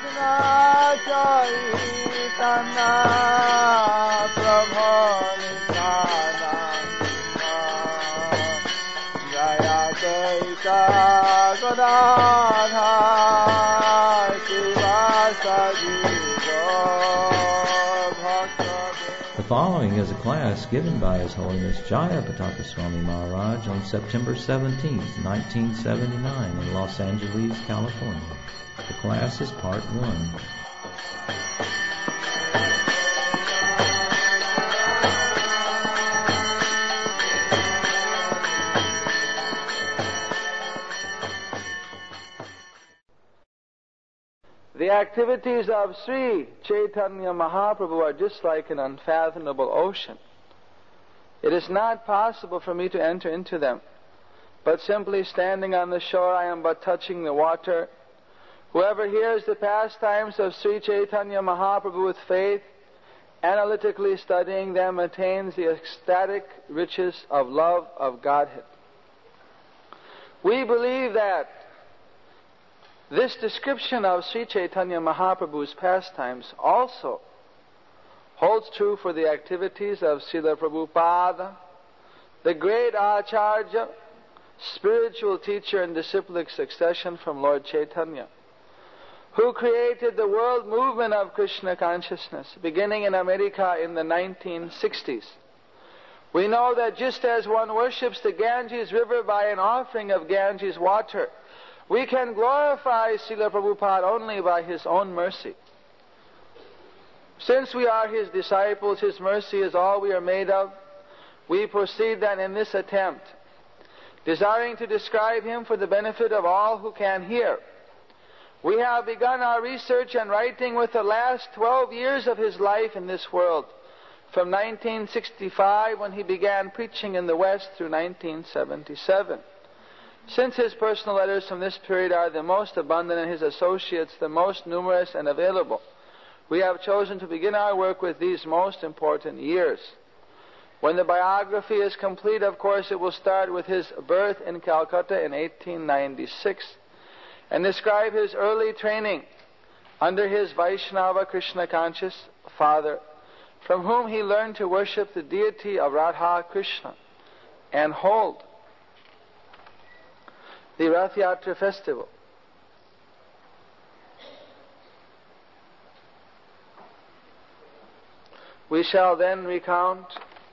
The following is a class given by His Holiness Jayapataka Swami Maharaj on September 17, 1979 in Los Angeles, California. The class is part 1. The activities of Sri Chaitanya Mahaprabhu are just like an unfathomable ocean. It is not possible for me to enter into them, but simply standing on the shore I am but touching the water. Whoever hears the pastimes of Sri Chaitanya Mahaprabhu with faith, analytically studying them, attains the ecstatic riches of love of Godhead. We believe that this description of Sri Chaitanya Mahaprabhu's pastimes also holds true for the activities of Srila Prabhupada, the great Acharya, spiritual teacher and disciplic succession from Lord Chaitanya, who created the world movement of Krishna consciousness, beginning in America in the 1960s. We know that just as one worships the Ganges River by an offering of Ganges water, we can glorify Srila Prabhupada only by His own mercy. Since we are His disciples, His mercy is all we are made of. We proceed then in this attempt, desiring to describe Him for the benefit of all who can hear. We have begun our research and writing with the last 12 years of His life in this world, from 1965 when He began preaching in the West through 1977. Since His personal letters from this period are the most abundant and His associates the most numerous and available, we have chosen to begin our work with these most important years. When the biography is complete, of course, it will start with His birth in Calcutta in 1896 and describe His early training under His Vaishnava Krishna conscious father, from whom He learned to worship the deity of Radha Krishna and hold the Rath Yatra festival. We shall then recount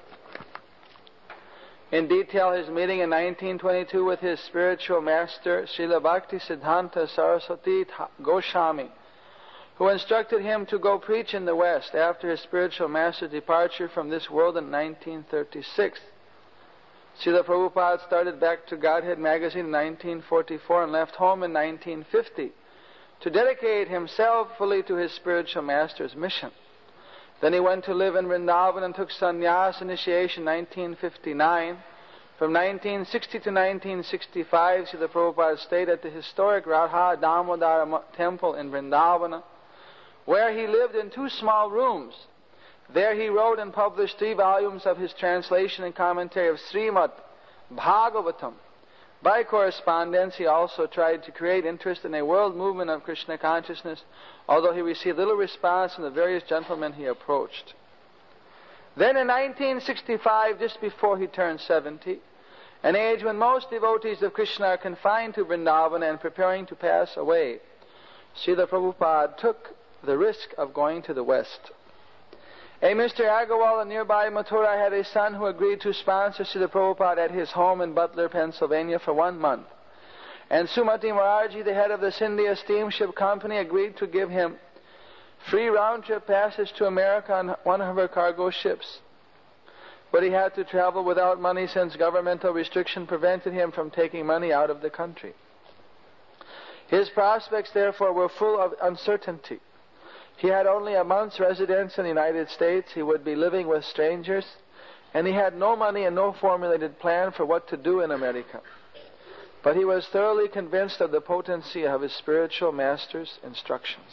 in detail His meeting in 1922 with His spiritual master, Srila Bhakti Siddhanta Saraswati Goswami, who instructed him to go preach in the West after his spiritual master's departure from this world in 1936. Srila Prabhupada started Back to Godhead magazine in 1944 and left home in 1950 to dedicate himself fully to his spiritual master's mission. Then he went to live in Vrindavan and took sannyas initiation in 1959. From 1960 to 1965, Srila Prabhupada stayed at the historic Radha Damodara temple in Vrindavan, where he lived in 2 small rooms. There he wrote and published 3 volumes of his translation and commentary of Srimad Bhagavatam. By correspondence, he also tried to create interest in a world movement of Krishna consciousness, although he received little response from the various gentlemen he approached. Then in 1965, just before he turned 70, an age when most devotees of Krishna are confined to Vrindavan and preparing to pass away, Srila Prabhupada took the risk of going to the West. A Mr. Agarwal in nearby Mathura had a son who agreed to sponsor Srila Prabhupada at his home in Butler, Pennsylvania for 1 month. And Sumati Moraji, the head of the Scindia Steamship Company, agreed to give him free round-trip passage to America on one of her cargo ships. But he had to travel without money since governmental restriction prevented him from taking money out of the country. His prospects, therefore, were full of uncertainty. He had only a month's residence in the United States. He would be living with strangers, and he had no money and no formulated plan for what to do in America. But he was thoroughly convinced of the potency of his spiritual master's instructions.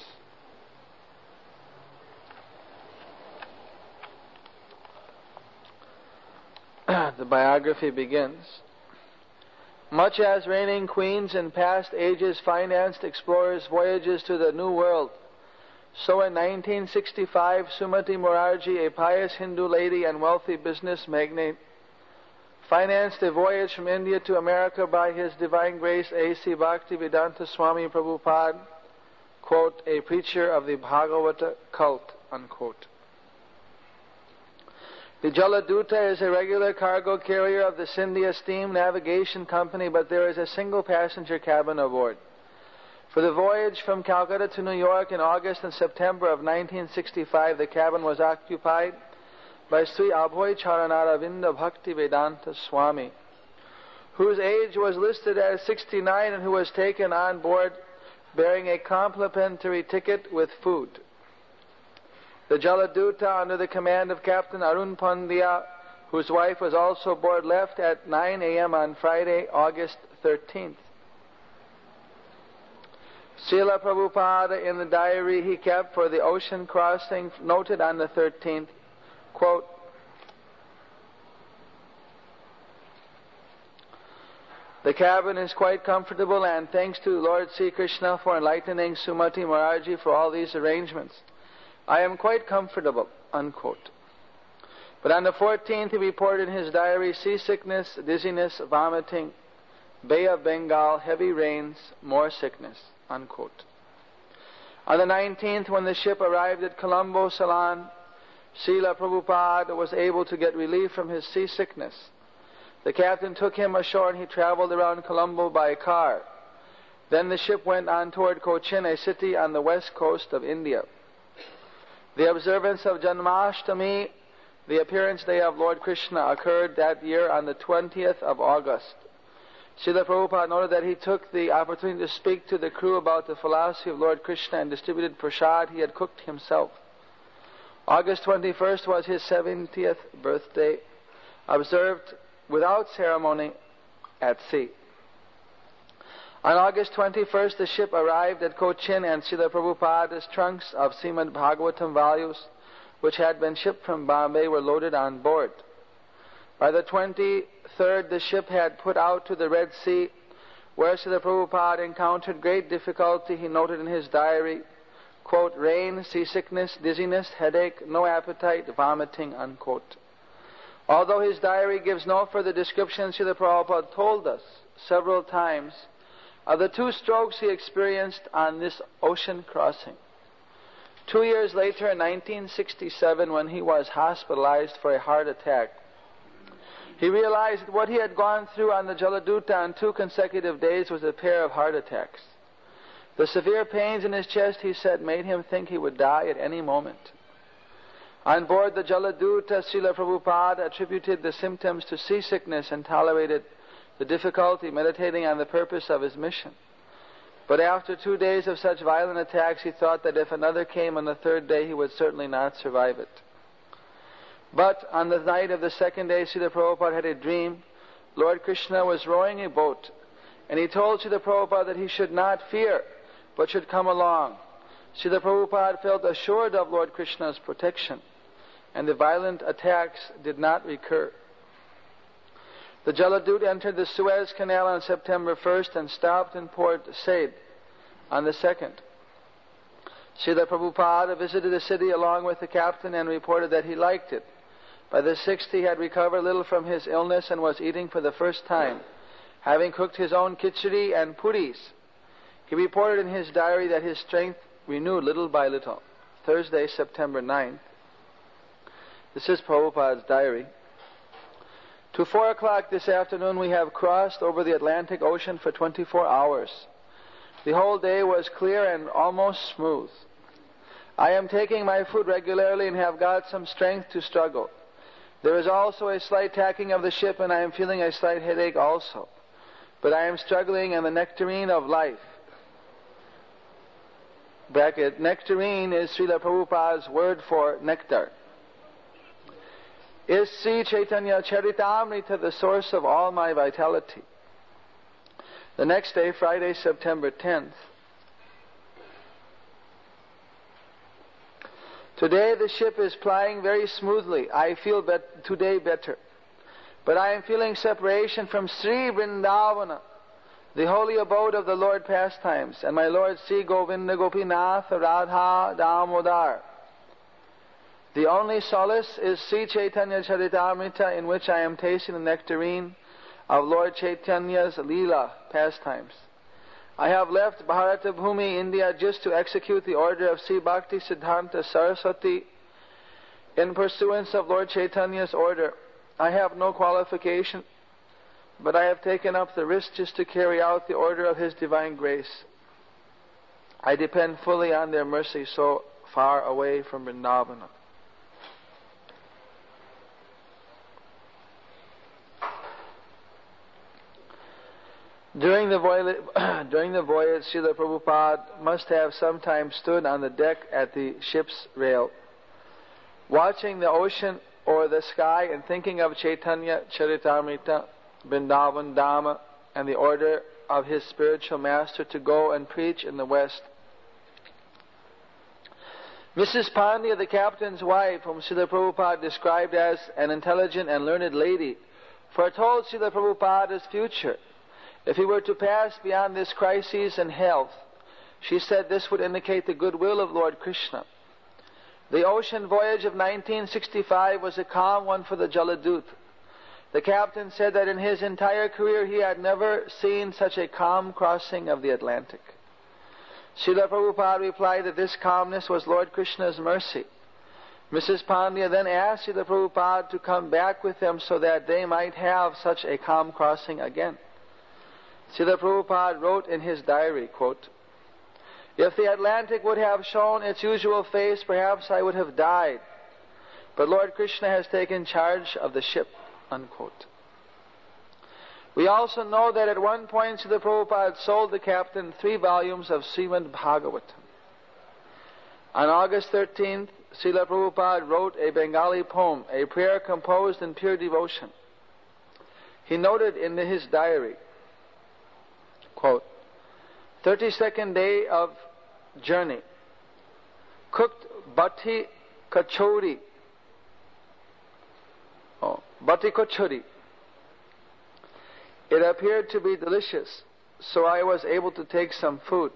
The biography begins. Much as reigning queens in past ages financed explorers' voyages to the New World So in 1965, Sumati Morarji, a pious Hindu lady and wealthy business magnate, financed a voyage from India to America by His Divine Grace A.C. Bhaktivedanta Swami Prabhupada, quote, a preacher of the Bhagavata cult, unquote. The Jaladuta is a regular cargo carrier of the Scindia Steam Navigation Company, but there is a single passenger cabin aboard. For the voyage from Calcutta to New York in August and September of 1965, the cabin was occupied by Sri Abhay Charanaravinda Bhaktivedanta Swami, whose age was listed as 69 and who was taken on board bearing a complimentary ticket with food. The Jaladuta, under the command of Captain Arun Pandya, whose wife was also aboard, left at 9 a.m. on Friday, August 13th. Srila Prabhupada, in the diary he kept for the ocean crossing, noted on the 13th, quote, the cabin is quite comfortable, and thanks to Lord Sri Krishna for enlightening Sumati Morarji for all these arrangements. I am quite comfortable, unquote. But on the 14th he reported in his diary seasickness, dizziness, vomiting, Bay of Bengal, heavy rains, more sickness, unquote. On the 19th, when the ship arrived at Colombo, Ceylon, Srila Prabhupada was able to get relief from his seasickness. The captain took him ashore and he traveled around Colombo by car. Then the ship went on toward Cochin, a city on the west coast of India. The observance of Janmashtami, the appearance day of Lord Krishna, occurred that year on the 20th of August. Srila Prabhupada noted that he took the opportunity to speak to the crew about the philosophy of Lord Krishna and distributed prasad he had cooked himself. August 21st was his 70th birthday, observed without ceremony at sea. On August 21st, the ship arrived at Cochin, and Srila Prabhupada's trunks of Srimad Bhagavatam volumes, which had been shipped from Bombay, were loaded on board. By the 23rd, the ship had put out to the Red Sea, where Srila Prabhupada encountered great difficulty. He noted in his diary, quote, rain, seasickness, dizziness, headache, no appetite, vomiting, unquote. Although his diary gives no further description, Srila Prabhupada told us several times of the 2 strokes he experienced on this ocean crossing. 2 years later, in 1967, when he was hospitalized for a heart attack, he realized that what he had gone through on the Jaladuta on 2 consecutive days was a pair of heart attacks. The severe pains in his chest, he said, made him think he would die at any moment. On board the Jaladuta, Srila Prabhupada attributed the symptoms to seasickness and tolerated the difficulty meditating on the purpose of his mission. But after 2 days of such violent attacks, he thought that if another came on the 3rd day, he would certainly not survive it. But on the night of the 2nd day, Srila Prabhupada had a dream. Lord Krishna was rowing a boat, and he told Srila Prabhupada that he should not fear, but should come along. Srila Prabhupada felt assured of Lord Krishna's protection, and the violent attacks did not recur. The Jaladuta entered the Suez Canal on September 1st and stopped in Port Said on the 2nd. Srila Prabhupada visited the city along with the captain and reported that he liked it. By the 6th, he had recovered little from his illness and was eating for the first time, having cooked his own khichdi and puris. He reported in his diary that his strength renewed little by little. Thursday, September 9th. This is Prabhupada's diary. To 4 o'clock this afternoon, we have crossed over the Atlantic Ocean for 24 hours. The whole day was clear and almost smooth. I am taking my food regularly and have got some strength to struggle. There is also a slight tacking of the ship, and I am feeling a slight headache also. But I am struggling in the nectarine of life. Bracket, nectarine is Srila Prabhupada's word for nectar. Is Sri Chaitanya Charitamrita the source of all my vitality? The next day, Friday, September 10th. Today the ship is plying very smoothly. I feel today better. But I am feeling separation from Sri Vrindavana, the holy abode of the Lord Pastimes, and my Lord Sri Govinda Gopinath Radha Damodar. The only solace is Sri Chaitanya Charitamrita, in which I am tasting the nectarine of Lord Chaitanya's Leela pastimes. I have left Bharata Bhumi, India, just to execute the order of Sri Bhakti Siddhanta Saraswati in pursuance of Lord Chaitanya's order. I have no qualification, but I have taken up the risk just to carry out the order of His divine grace. I depend fully on their mercy so far away from Vrindavana. During the voyage, Srila Prabhupada must have sometimes stood on the deck at the ship's rail, watching the ocean or the sky and thinking of Chaitanya Charitamrita, Vrindavan Dhamma, and the order of his spiritual master to go and preach in the West. Mrs. Pandya, the captain's wife, whom Srila Prabhupada described as an intelligent and learned lady, foretold Srila Prabhupada's future. If he were to pass beyond this crisis in health, she said this would indicate the goodwill of Lord Krishna. The ocean voyage of 1965 was a calm one for the Jaladut. The captain said that in his entire career he had never seen such a calm crossing of the Atlantic. Srila Prabhupada replied that this calmness was Lord Krishna's mercy. Mrs. Pandya then asked Srila Prabhupada to come back with them so that they might have such a calm crossing again. Srila Prabhupada wrote in his diary, quote, "If the Atlantic would have shown its usual face, perhaps I would have died. But Lord Krishna has taken charge of the ship," unquote. We also know that at one point Srila Prabhupada sold the captain 3 volumes of Srimad Bhagavatam. On August 13th, Srila Prabhupada wrote a Bengali poem, a prayer composed in pure devotion. He noted in his diary, quote, 32nd day of journey, cooked bati kachori. Bati kachori. It appeared to be delicious, so I was able to take some food.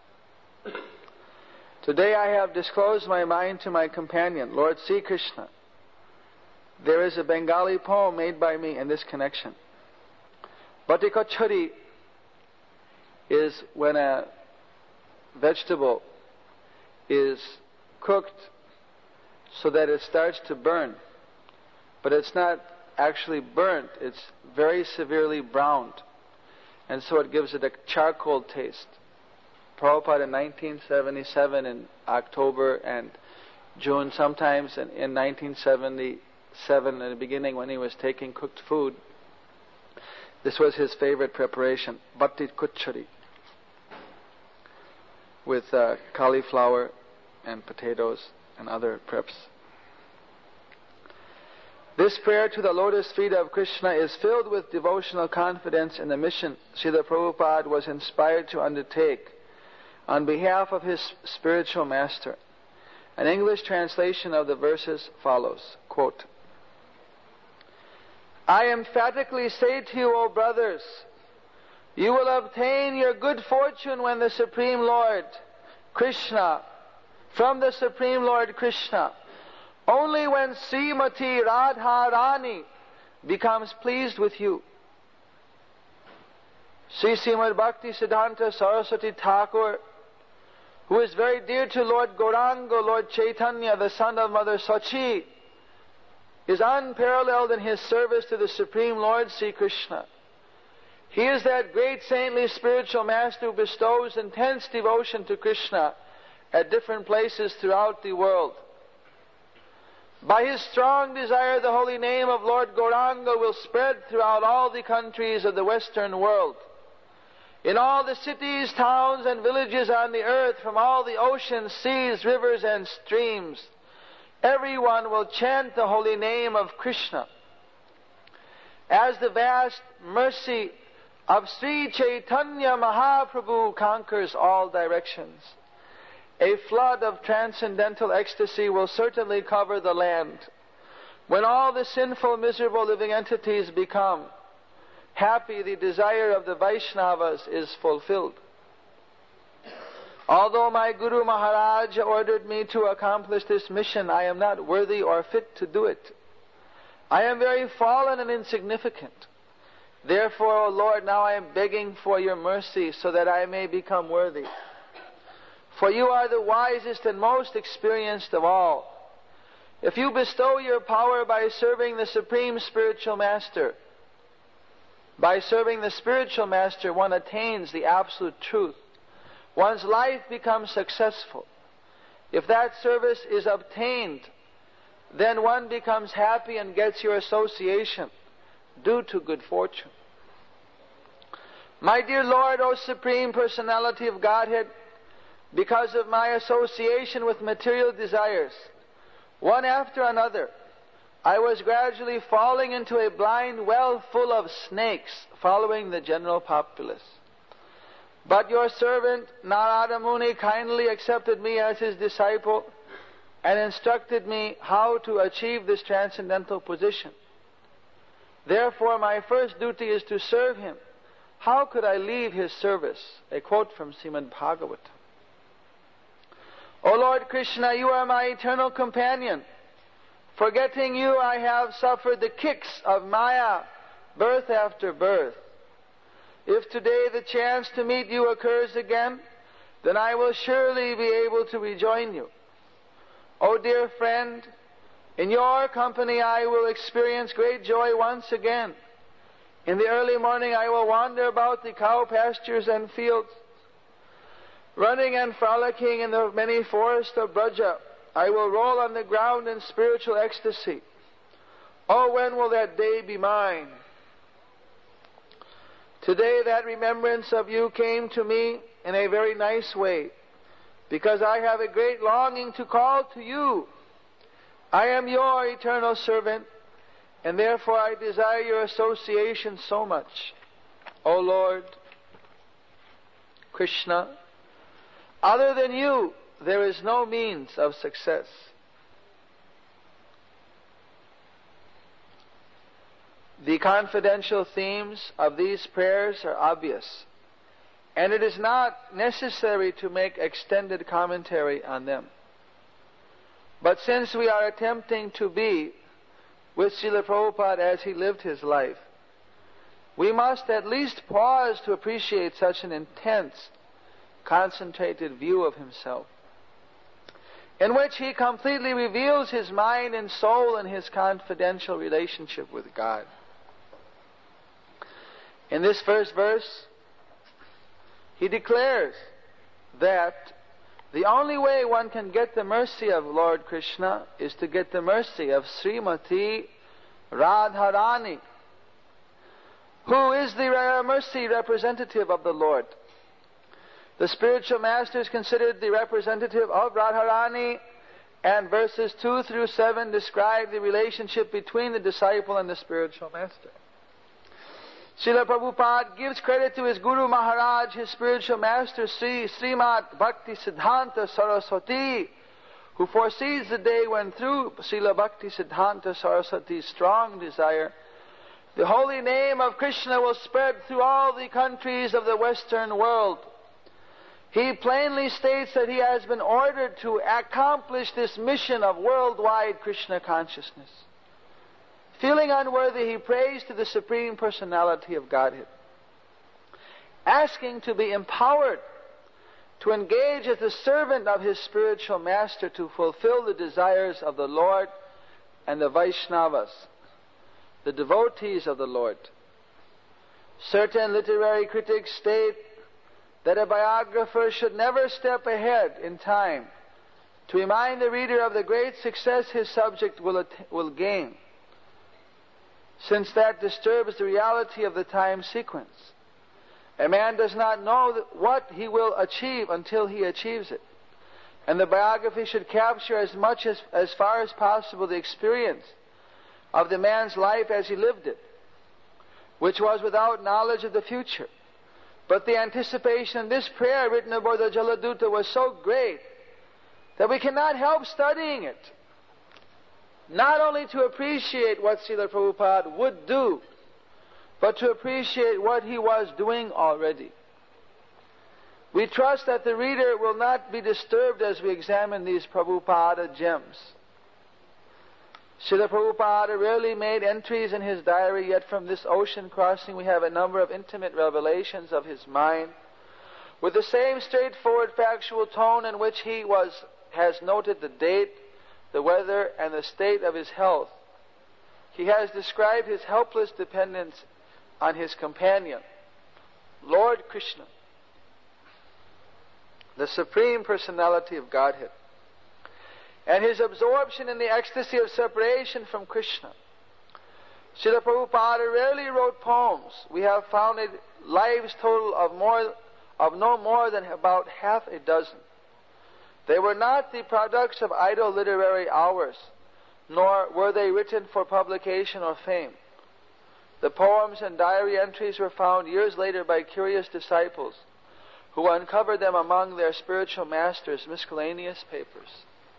Today I have disclosed my mind to my companion, Lord Sri Krishna. There is a Bengali poem made by me in this connection. Bati kachori is when a vegetable is cooked so that it starts to burn. But it's not actually burnt, it's very severely browned. And so it gives it a charcoal taste. Prabhupada in 1977 in October and June, sometimes in 1977 in the beginning when he was taking cooked food, this was his favorite preparation, bati kuchari, with cauliflower and potatoes and other preps. This prayer to the lotus feet of Krishna is filled with devotional confidence in the mission Srila Prabhupada was inspired to undertake on behalf of his spiritual master. An English translation of the verses follows, quote, "I emphatically say to you, O brothers, you will obtain your good fortune when the Supreme Lord Krishna, from the Supreme Lord Krishna, only when Srimati Radharani becomes pleased with you." Sri Srimad Bhakti Siddhanta Saraswati Thakur, who is very dear to Lord Gauranga, Lord Chaitanya, the son of Mother Sachi, is unparalleled in his service to the Supreme Lord Sri Krishna. He is that great saintly spiritual master who bestows intense devotion to Krishna at different places throughout the world. By his strong desire, the holy name of Lord Gauranga will spread throughout all the countries of the Western world. In all the cities, towns, and villages on the earth, from all the oceans, seas, rivers, and streams, everyone will chant the holy name of Krishna. As the vast mercy of Sri Chaitanya Mahaprabhu conquers all directions, a flood of transcendental ecstasy will certainly cover the land. When all the sinful, miserable living entities become happy the desire of the Vaishnavas is fulfilled. Although my Guru Maharaj ordered me to accomplish this mission, I am not worthy or fit to do it. I am very fallen and insignificant. Therefore, O Lord, now I am begging for your mercy so that I may become worthy. For you are the wisest and most experienced of all. If you bestow your power by serving the Supreme Spiritual Master, by serving the Spiritual Master, one attains the absolute truth. One's life becomes successful. If that service is obtained, then one becomes happy and gets your association due to good fortune. My dear Lord, O Supreme Personality of Godhead, because of my association with material desires, one after another, I was gradually falling into a blind well full of snakes, following the general populace. But your servant Narada Muni kindly accepted me as his disciple and instructed me how to achieve this transcendental position. Therefore, my first duty is to serve him. How could I leave his service? A quote from Srimad Bhagavatam. O Lord Krishna, you are my eternal companion. Forgetting you, I have suffered the kicks of Maya, birth after birth. If today the chance to meet you occurs again, then I will surely be able to rejoin you. O dear friend, in your company I will experience great joy once again. In the early morning I will wander about the cow pastures and fields, running and frolicking in the many forests of Braja. I will roll on the ground in spiritual ecstasy. Oh, when will that day be mine? Today that remembrance of you came to me in a very nice way, because I have a great longing to call to you. I am your eternal servant, and therefore I desire your association so much. O Lord Krishna, other than you, there is no means of success. The confidential themes of these prayers are obvious, and it is not necessary to make extended commentary on them. But since we are attempting to be with Srila Prabhupada as he lived his life, we must at least pause to appreciate such an intense, concentrated view of himself, in which he completely reveals his mind and soul in his confidential relationship with God. In this first verse, he declares that the only way one can get the mercy of Lord Krishna is to get the mercy of Srimati Radharani, who is the mercy representative of the Lord. The spiritual master is considered the representative of Radharani, and verses 2 through 7 describe the relationship between the disciple and the spiritual master. Srila Prabhupada gives credit to his Guru Maharaj, his spiritual master, Srimad Bhakti Siddhanta Saraswati, who foresees the day when through Srila Bhakti Siddhanta Saraswati's strong desire, the holy name of Krishna will spread through all the countries of the Western world. He plainly states that he has been ordered to accomplish this mission of worldwide Krishna consciousness. Feeling unworthy, he prays to the Supreme Personality of Godhead, asking to be empowered to engage as the servant of his spiritual master to fulfill the desires of the Lord and the Vaishnavas, the devotees of the Lord. Certain literary critics state that a biographer should never step ahead in time to remind the reader of the great success his subject will gain, since that disturbs the reality of the time sequence. A man does not know what he will achieve until he achieves it. And the biography should capture as far as possible the experience of the man's life as he lived it, which was without knowledge of the future. But the anticipation in this prayer written aboard the Jaladuta was so great that we cannot help studying it, not only to appreciate what Srila Prabhupada would do, but to appreciate what he was doing already. We trust that the reader will not be disturbed as we examine these Prabhupada gems. Srila Prabhupada rarely made entries in his diary, yet from this ocean crossing we have a number of intimate revelations of his mind, with the same straightforward factual tone in which he has noted the date, the weather, and the state of his health. He has described his helpless dependence on his companion, Lord Krishna, the Supreme Personality of Godhead, and his absorption in the ecstasy of separation from Krishna. Srila Prabhupada rarely wrote poems. We have founded lives total of no more than about half a dozen. They were not the products of idle literary hours, nor were they written for publication or fame. The poems and diary entries were found years later by curious disciples who uncovered them among their spiritual masters' miscellaneous papers.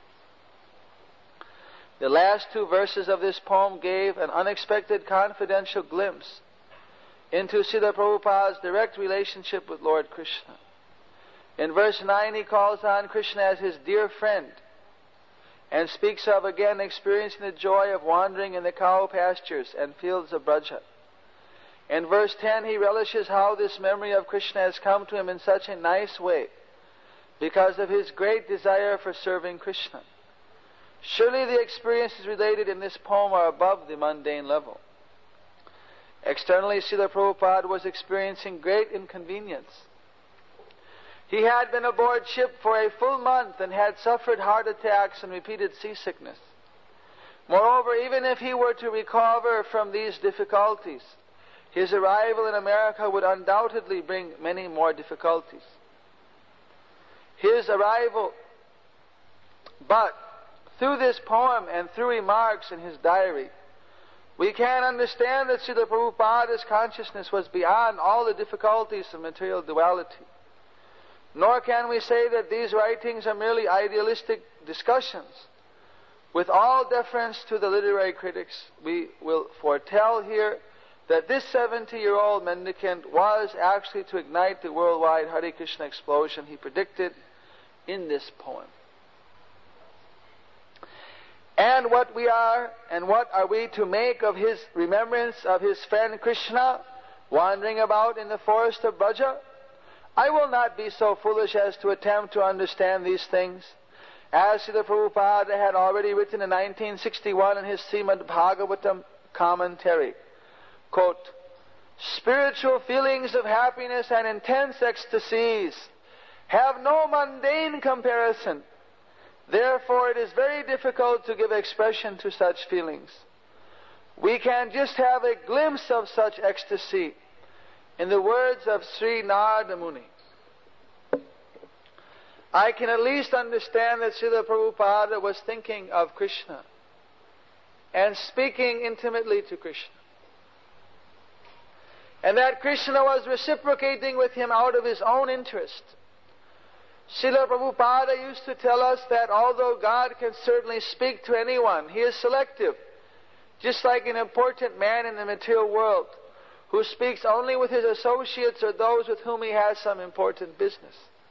The last two verses of this poem gave an unexpected confidential glimpse into Srila Prabhupada's direct relationship with Lord Krishna. In verse 9 he calls on Krishna as his dear friend and speaks of again experiencing the joy of wandering in the cow pastures and fields of Braja. In verse 10 he relishes how this memory of Krishna has come to him in such a nice way because of his great desire for serving Krishna. Surely the experiences related in this poem are above the mundane level. Externally, Srila Prabhupada was experiencing great inconvenience. He had been aboard ship for a full month and had suffered heart attacks and repeated seasickness. Moreover, even if he were to recover from these difficulties, his arrival in America would undoubtedly bring many more difficulties. But through this poem and through remarks in his diary, we can understand that Srila Prabhupada's consciousness was beyond all the difficulties of material duality. Nor can we say that these writings are merely idealistic discussions. With all deference to the literary critics, we will foretell here that this 70-year-old mendicant was actually to ignite the worldwide Hare Krishna explosion he predicted in this poem. And what are we to make of his remembrance of his friend Krishna wandering about in the forest of Braja? I will not be so foolish as to attempt to understand these things. As Srila Prabhupada had already written in 1961 in his Srimad Bhagavatam commentary, quote, "Spiritual feelings of happiness and intense ecstasies have no mundane comparison. Therefore, it is very difficult to give expression to such feelings. We can just have a glimpse of such ecstasy in the words of Sri Narada Muni. I can at least understand that Srila Prabhupada was thinking of Krishna and speaking intimately to Krishna, and that Krishna was reciprocating with him out of his own interest. Srila Prabhupada used to tell us that although God can certainly speak to anyone, He is selective, just like an important man in the material world who speaks only with his associates or those with whom he has some important business.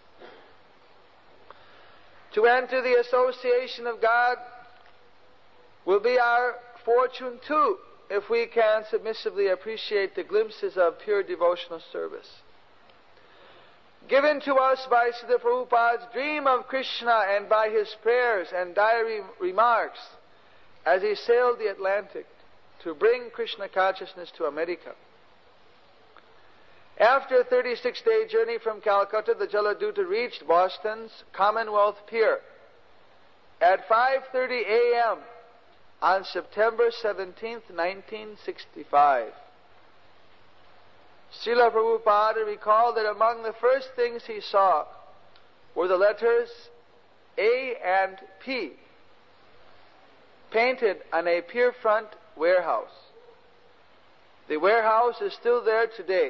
To enter the association of God will be our fortune too, if we can submissively appreciate the glimpses of pure devotional service given to us by Srila Prabhupada's dream of Krishna and by his prayers and diary remarks as he sailed the Atlantic to bring Krishna consciousness to America. After a 36-day journey from Calcutta, the Jaladuta reached Boston's Commonwealth Pier at 5:30 a.m. on September 17, 1965. Srila Prabhupada recalled that among the first things he saw were the letters A and P painted on a pier-front warehouse. The warehouse is still there today.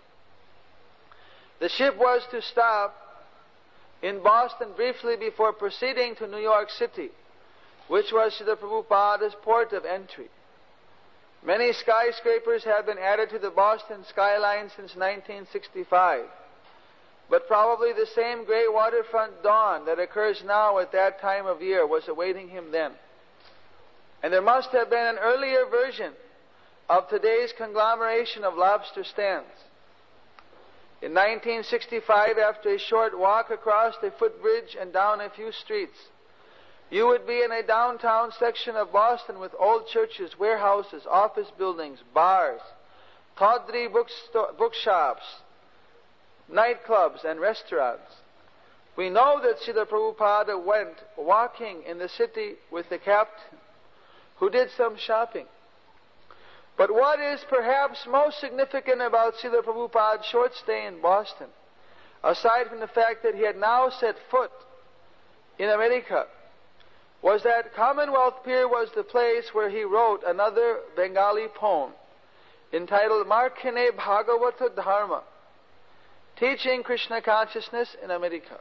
The ship was to stop in Boston briefly before proceeding to New York City, which was Srila Prabhupada's port of entry. Many skyscrapers have been added to the Boston skyline since 1965. But probably the same great waterfront dawn that occurs now at that time of year was awaiting him then. And there must have been an earlier version of today's conglomeration of lobster stands. In 1965, after a short walk across a footbridge and down a few streets, you would be in a downtown section of Boston with old churches, warehouses, office buildings, bars, tawdry bookshops, nightclubs, and restaurants. We know that Srila Prabhupada went walking in the city with the captain, who did some shopping. But what is perhaps most significant about Srila Prabhupada's short stay in Boston, aside from the fact that he had now set foot in America, was that Commonwealth Pier was the place where he wrote another Bengali poem entitled Markine Bhagavata Dharma, Teaching Krishna Consciousness in America.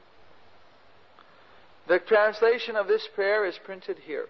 The translation of this prayer is printed here.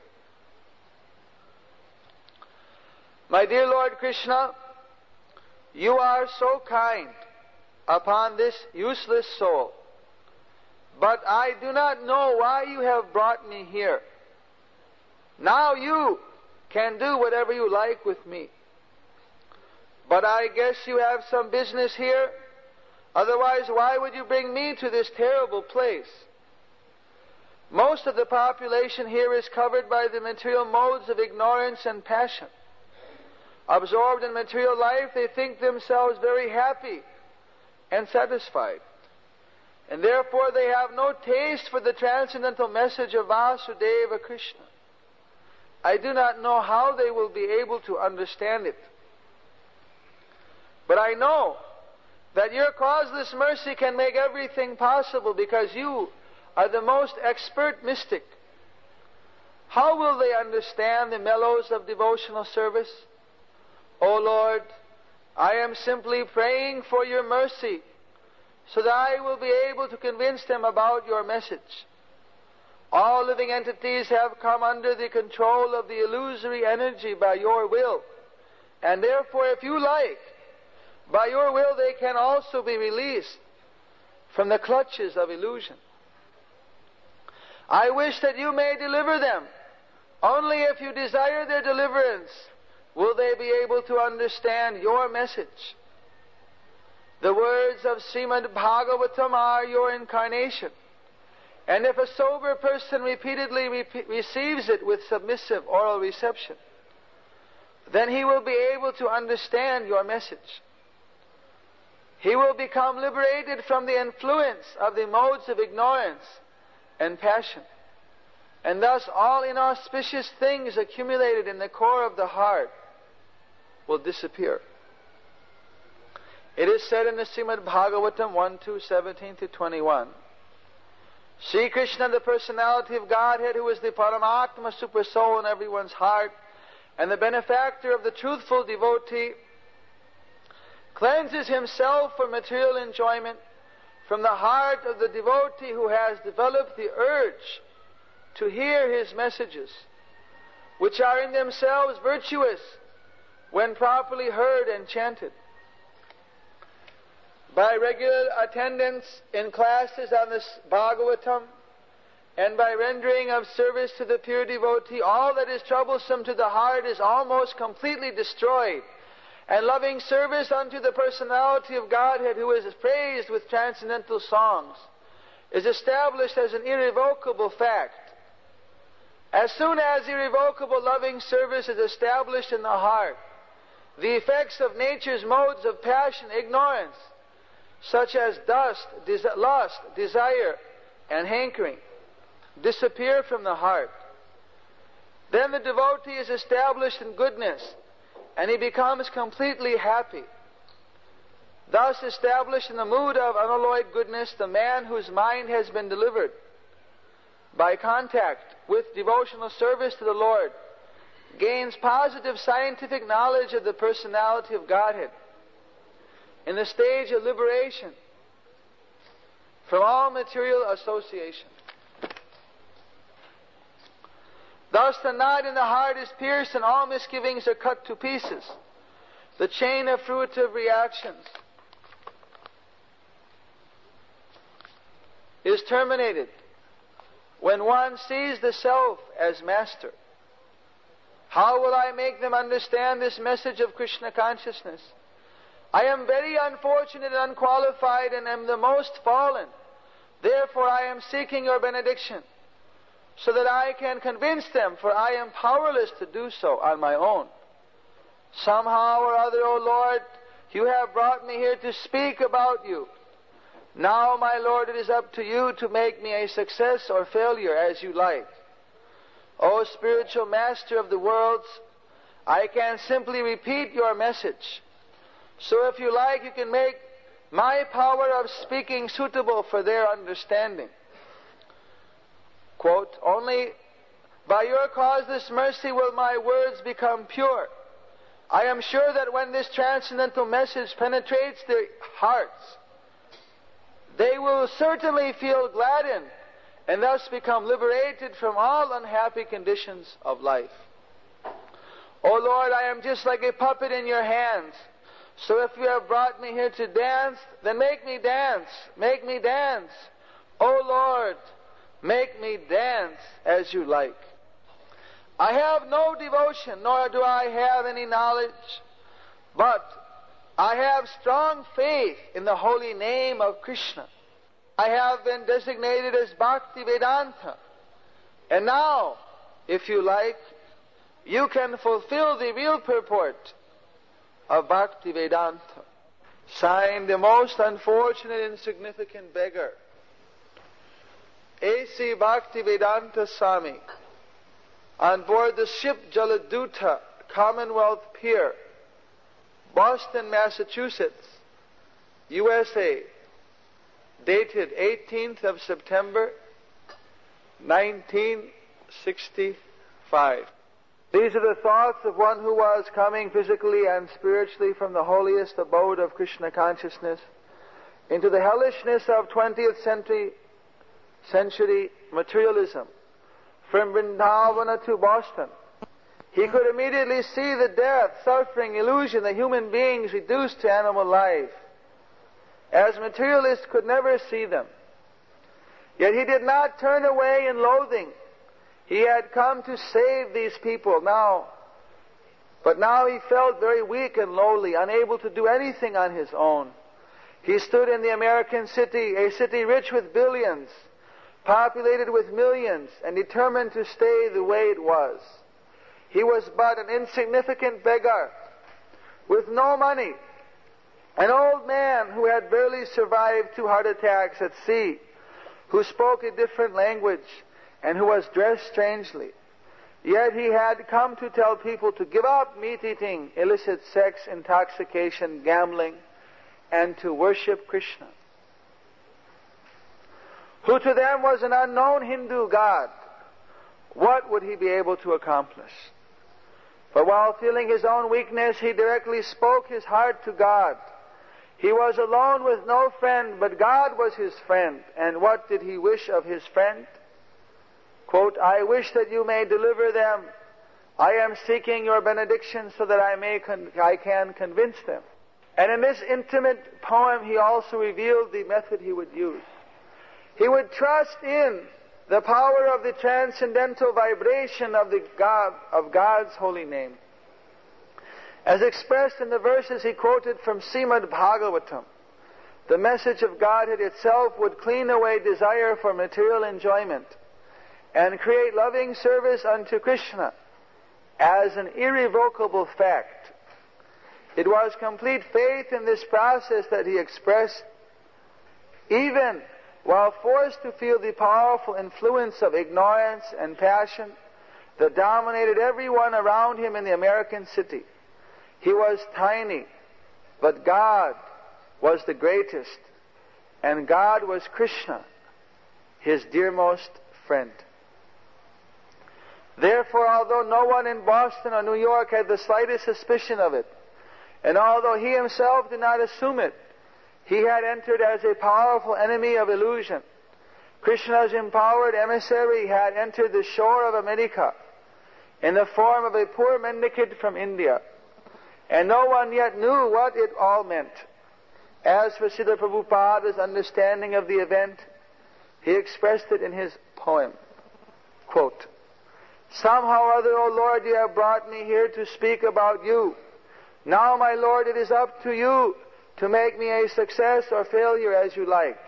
My dear Lord Krishna, you are so kind upon this useless soul, but I do not know why you have brought me here. Now you can do whatever you like with me. But I guess you have some business here. Otherwise, why would you bring me to this terrible place? Most of the population here is covered by the material modes of ignorance and passion. Absorbed in material life, they think themselves very happy and satisfied. And therefore they have no taste for the transcendental message of Vasudeva Krishna. I do not know how they will be able to understand it. But I know that your causeless mercy can make everything possible because you are the most expert mystic. How will they understand the mellows of devotional service? O Lord, I am simply praying for your mercy so that I will be able to convince them about your message. All living entities have come under the control of the illusory energy by your will. And therefore, if you like, by your will they can also be released from the clutches of illusion. I wish that you may deliver them. Only if you desire their deliverance will they be able to understand your message. The words of Srimad Bhagavatam are your incarnation. And if a sober person repeatedly receives it with submissive oral reception, then he will be able to understand your message. He will become liberated from the influence of the modes of ignorance and passion. And thus all inauspicious things accumulated in the core of the heart will disappear. It is said in the Srimad Bhagavatam 1:17-21, Sri Krishna, the personality of Godhead, who is the Paramatma super soul in everyone's heart, and the benefactor of the truthful devotee, cleanses himself for material enjoyment from the heart of the devotee who has developed the urge to hear his messages, which are in themselves virtuous when properly heard and chanted. By regular attendance in classes on this Bhagavatam, and by rendering of service to the pure devotee, all that is troublesome to the heart is almost completely destroyed. And loving service unto the personality of Godhead, who is praised with transcendental songs, is established as an irrevocable fact. As soon as irrevocable loving service is established in the heart, the effects of nature's modes of passion, ignorance, such as lust, desire, and hankering, disappear from the heart. Then the devotee is established in goodness, and he becomes completely happy. Thus established in the mood of unalloyed goodness, the man whose mind has been delivered by contact with devotional service to the Lord gains positive scientific knowledge of the personality of Godhead in the stage of liberation from all material association. Thus the knot in the heart is pierced and all misgivings are cut to pieces. The chain of fruitive reactions is terminated when one sees the self as master. How will I make them understand this message of Krishna consciousness? I am very unfortunate and unqualified and am the most fallen. Therefore I am seeking your benediction so that I can convince them, for I am powerless to do so on my own. Somehow or other, O Lord, you have brought me here to speak about you. Now, my Lord, it is up to you to make me a success or failure as you like. O spiritual master of the worlds, I can simply repeat your message. So if you like, you can make my power of speaking suitable for their understanding. Quote, only by your causeless mercy will my words become pure. I am sure that when this transcendental message penetrates their hearts, they will certainly feel gladdened and thus become liberated from all unhappy conditions of life. O Lord, I am just like a puppet in your hands. So if you have brought me here to dance, then make me dance. Make me dance. O Lord, make me dance as you like. I have no devotion, nor do I have any knowledge, but I have strong faith in the holy name of Krishna. I have been designated as Bhakti Vedanta. And now, if you like, you can fulfill the real purport of Bhakti Vedanta. Signed, the most unfortunate and insignificant beggar, A.C. Bhakti Vedanta Swami, on board the ship Jaladuta, Commonwealth Pier, Boston, Massachusetts, USA, dated 18th of September, 1965. These are the thoughts of one who was coming physically and spiritually from the holiest abode of Krishna consciousness into the hellishness of 20th century materialism. From Vrindavana to Boston, he could immediately see the death, suffering, illusion, the human beings reduced to animal life, as materialists could never see them. Yet he did not turn away in loathing. He had come to save these people now. But now he felt very weak and lowly, unable to do anything on his own. He stood in the American city, a city rich with billions, populated with millions, and determined to stay the way it was. He was but an insignificant beggar with no money, an old man who had barely survived 2 heart attacks at sea, who spoke a different language, and who was dressed strangely. Yet he had come to tell people to give up meat-eating, illicit sex, intoxication, gambling, and to worship Krishna, who to them was an unknown Hindu god. What would he be able to accomplish? But while feeling his own weakness, he directly spoke his heart to God. He was alone with no friend, but God was his friend. And what did he wish of his friend? Quote, I wish that you may deliver them. I am seeking your benediction so that I can convince them. And in this intimate poem, he also revealed the method he would use. He would trust in the power of the transcendental vibration of God's holy name. As expressed in the verses he quoted from Srimad Bhagavatam, the message of Godhead itself would clean away desire for material enjoyment and create loving service unto Krishna as an irrevocable fact. It was complete faith in this process that he expressed, even while forced to feel the powerful influence of ignorance and passion that dominated everyone around him in the American city. He was tiny, but God was the greatest, and God was Krishna, his dearmost friend. Therefore, although no one in Boston or New York had the slightest suspicion of it, and although he himself did not assume it, he had entered as a powerful enemy of illusion. Krishna's empowered emissary had entered the shore of America in the form of a poor mendicant from India, and no one yet knew what it all meant. As for Srila Prabhupada's understanding of the event, he expressed it in his poem. Quote, "Somehow or other, O Lord, you have brought me here to speak about you. Now, my Lord, it is up to you to make me a success or failure as you like."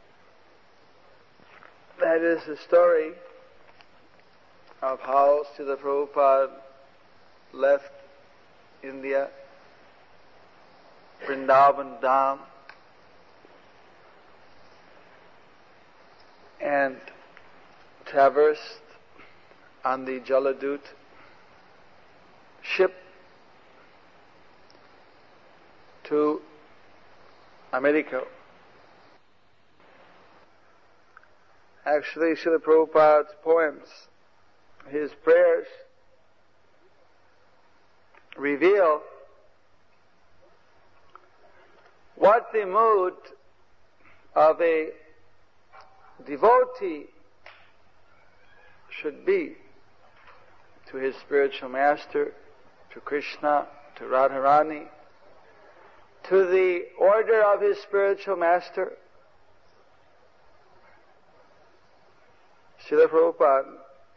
That is the story of how Srila Prabhupada left India, Vrindavan Dham, and traversed on the Jaladut ship to America. Actually, Srila Prabhupada's poems, his prayers, reveal what the mood of a devotee should be to his spiritual master, to Krishna, to Radharani, to the order of his spiritual master. Srila Prabhupada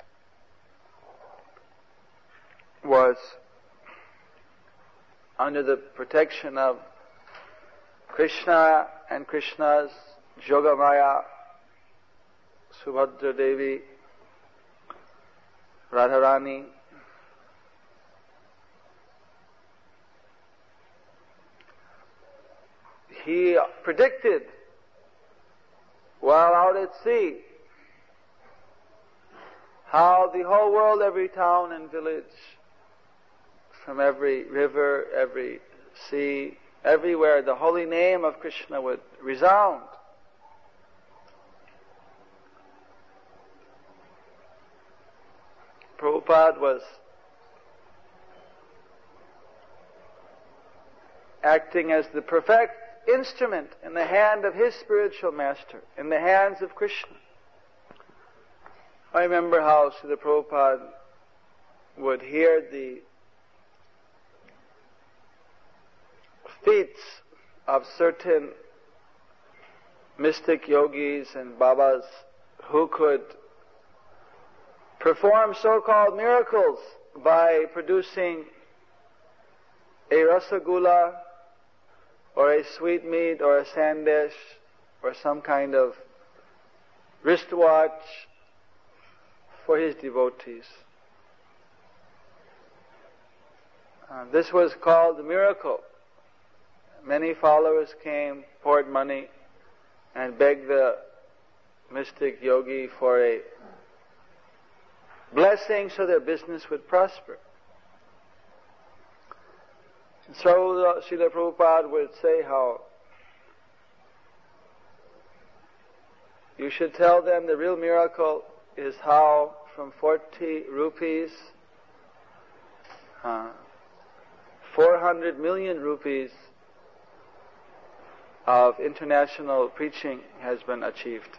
was under the protection of Krishna and Krishna's Yogamaya, Subhadra Devi, Radharani. He predicted while out at sea how the whole world, every town and village, from every river, every sea, everywhere, the holy name of Krishna would resound. Prabhupada was acting as the perfect instrument in the hand of his spiritual master, in the hands of Krishna. I remember how Srila Prabhupada would hear the feats of certain mystic yogis and babas who could perform so-called miracles by producing a rasagula or a sweetmeat or a sandesh or some kind of wristwatch for his devotees. This was called the miracle. Many followers came, poured money, and begged the mystic yogi for a blessing so their business would prosper. And so Srila Prabhupada would say how you should tell them the real miracle is how from 40 rupees, 400 million rupees of international preaching has been achieved.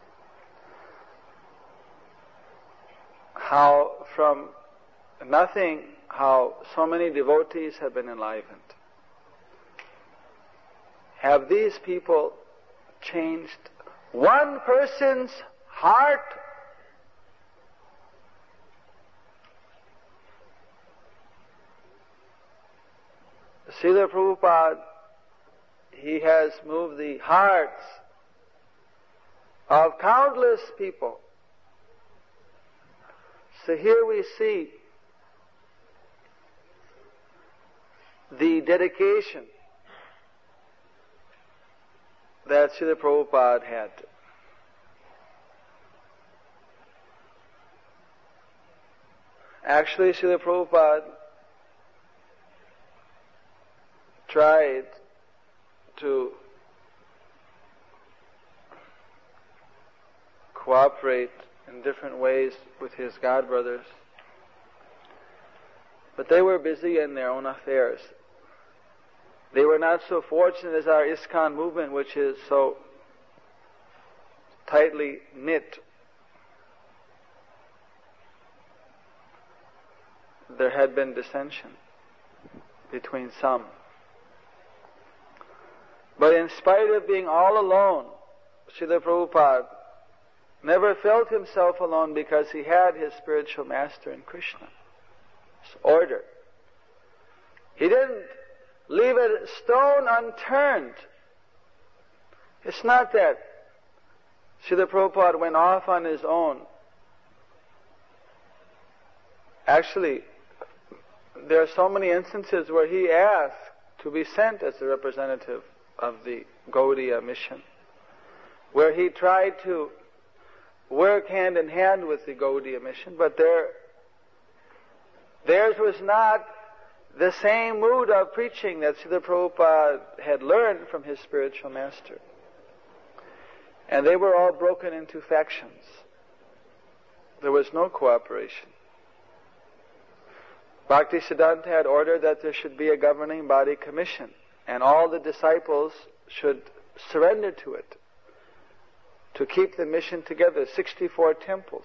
How from nothing, how so many devotees have been enlivened. Have these people changed one person's heart? Srila Prabhupada, he has moved the hearts of countless people. So here we see the dedication that Srila Prabhupada had. Actually, Srila Prabhupada tried to cooperate in different ways with his god brothers, but they were busy in their own affairs. They were not so fortunate as our ISKCON movement, which is so tightly knit. there had been dissension between some. But in spite of being all alone, Srila Prabhupada never felt himself alone because he had his spiritual master in Krishna. His order. He didn't leave a stone unturned. It's not that Srila Prabhupada went off on his own. Actually, there are so many instances where he asked to be sent as a representative of the Gaudiya mission, where he tried to work hand in hand with the Gaudiya mission, but theirs was not the same mood of preaching that Srila Prabhupada had learned from his spiritual master. And they were all broken into factions. There was no cooperation. Bhaktisiddhanta had ordered that there should be a governing body commission, and all the disciples should surrender to it to keep the mission together, 64 temples.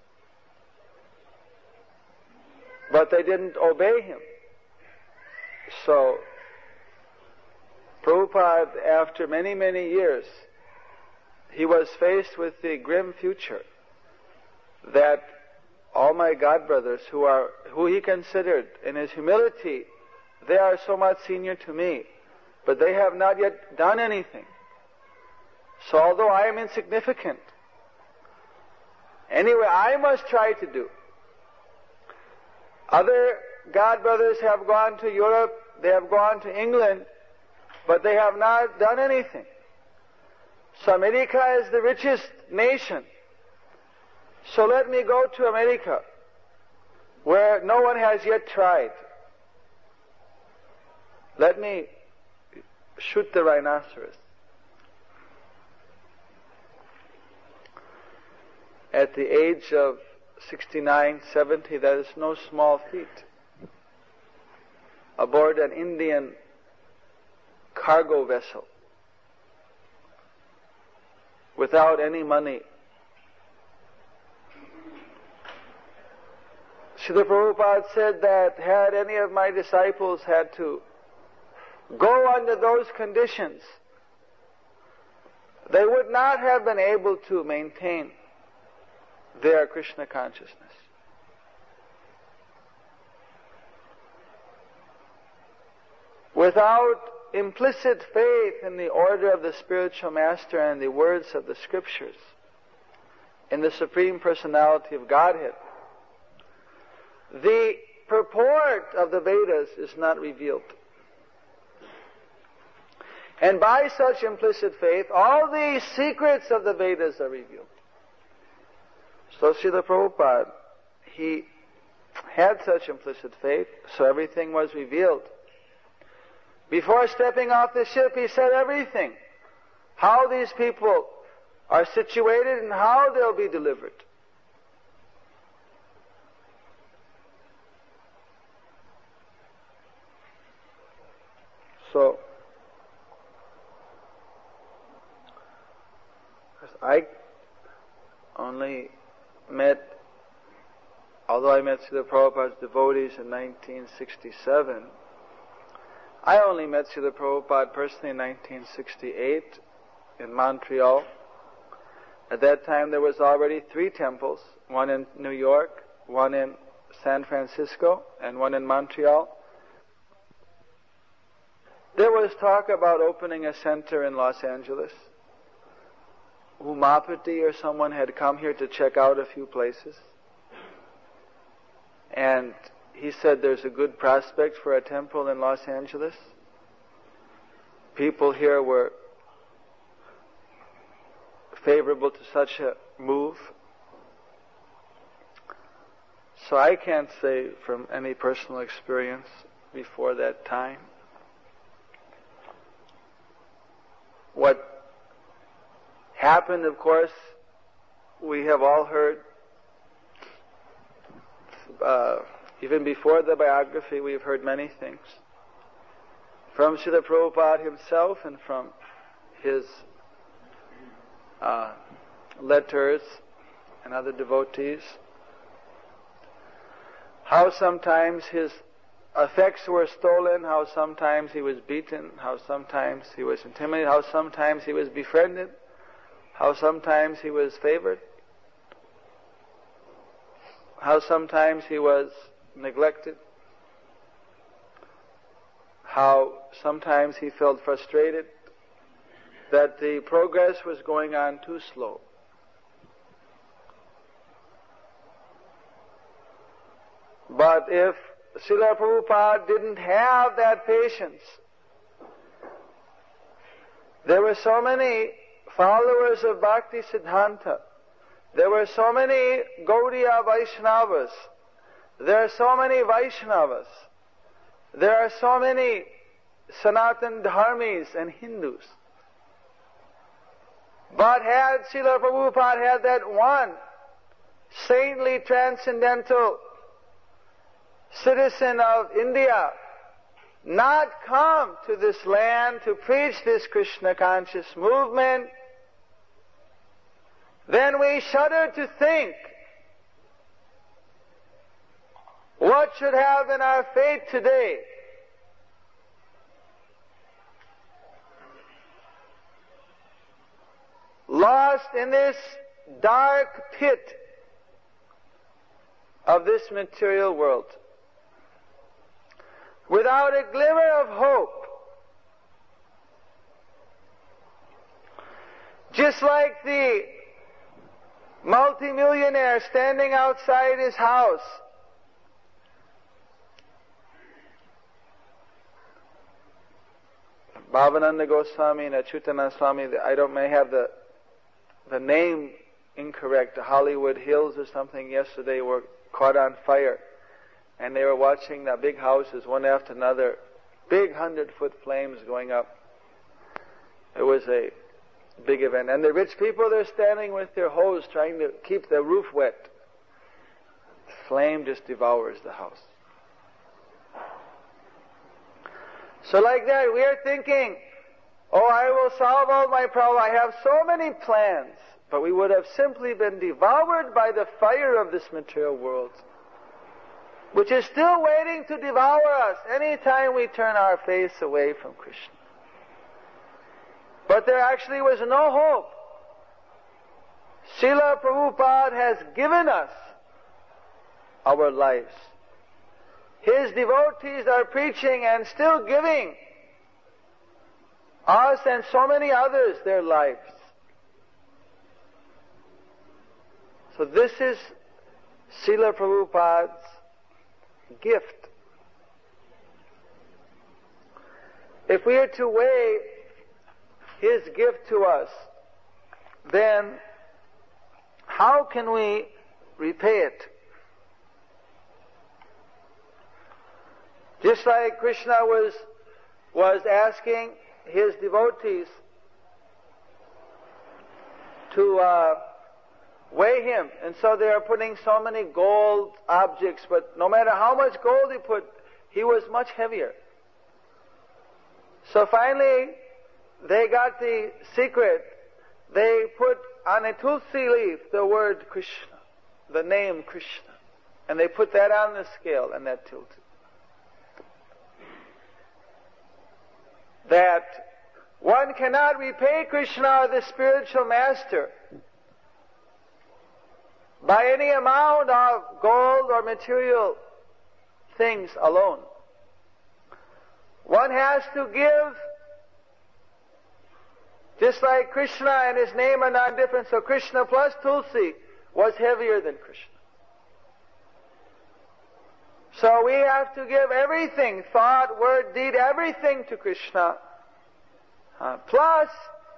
But they didn't obey him. So, Prabhupada, after many, many years, he was faced with the grim future that all my God brothers who he considered in his humility, they are so much senior to me, but they have not yet done anything. So although I am insignificant, anyway, I must try to do. Other God brothers have gone to Europe, they have gone to England, but they have not done anything. So America is the richest nation. So let me go to America, where no one has yet tried. Let me shoot the rhinoceros. At the age of 69, 70, that is no small feat. Aboard an Indian cargo vessel, without any money. Srila Prabhupada said that had any of my disciples had to go under those conditions, they would not have been able to maintain their Krishna consciousness. Without implicit faith in the order of the spiritual master and the words of the scriptures, in the Supreme Personality of Godhead, the purport of the Vedas is not revealed. And by such implicit faith, all the secrets of the Vedas are revealed. So Srila Prabhupada, he had such implicit faith, so everything was revealed. Before stepping off the ship, he said everything. How these people are situated and how they'll be delivered. So, I only although I met Srila Prabhupada's devotees in 1967, I only met Srila Prabhupada personally in 1968 in Montreal. At that time there was already 3 temples, one in New York, one in San Francisco, and one in Montreal. There was talk about opening a center in Los Angeles. Umapati or someone had come here to check out a few places. And he said there's a good prospect for a temple in Los Angeles. People here were favorable to such a move. So I can't say from any personal experience before that time. What happened, of course, we have all heard. Even before the biography, we've heard many things. From Srila Prabhupada himself and from his letters and other devotees. how sometimes his effects were stolen, how sometimes he was beaten, how sometimes he was intimidated, how sometimes he was befriended, how sometimes he was favored, how sometimes he was neglected, how sometimes he felt frustrated that the progress was going on too slow. But if Srila Prabhupada didn't have that patience, there were so many followers of Bhakti Siddhanta, there were so many Gaudiya Vaishnavas, there are so many Vaishnavas, there are so many Sanatan Dharmis and Hindus. But had Srila Prabhupada had that one saintly, transcendental citizen of India not come to this land to preach this Krishna conscious movement, then we shudder to think what should have been our fate today. Lost in this dark pit of this material world, without a glimmer of hope. Just like the multimillionaire standing outside his house, Bhavananda Goswami and Achyutananda Swami, may have the name incorrect, the Hollywood Hills or something, yesterday were caught on fire. And they were watching the big houses, one after another, big 100-foot flames going up. It was a big event. And the rich people, they're standing with their hose trying to keep the roof wet. The flame just devours the house. So like that, we are thinking, oh, I will solve all my problems. I have so many plans. But we would have simply been devoured by the fire of this material world, which is still waiting to devour us anytime we turn our face away from Krishna. But there actually was no hope. Srila Prabhupada has given us our lives. His devotees are preaching and still giving us and so many others their lives. So this is Srila Prabhupada's gift. If we are to weigh his gift to us, then how can we repay it? Just like Krishna was asking his devotees to weigh him, and so they are putting so many gold objects, but no matter how much gold he put, he was much heavier. So finally, they got the secret. They put on a tulsi leaf the word Krishna, the name Krishna, and they put that on the scale, and that tilted. That one cannot repay Krishna, the spiritual master, by any amount of gold or material things alone. One has to give, just like Krishna and his name are not different, so Krishna plus Tulsi was heavier than Krishna. So we have to give everything, thought, word, deed, everything to Krishna. Plus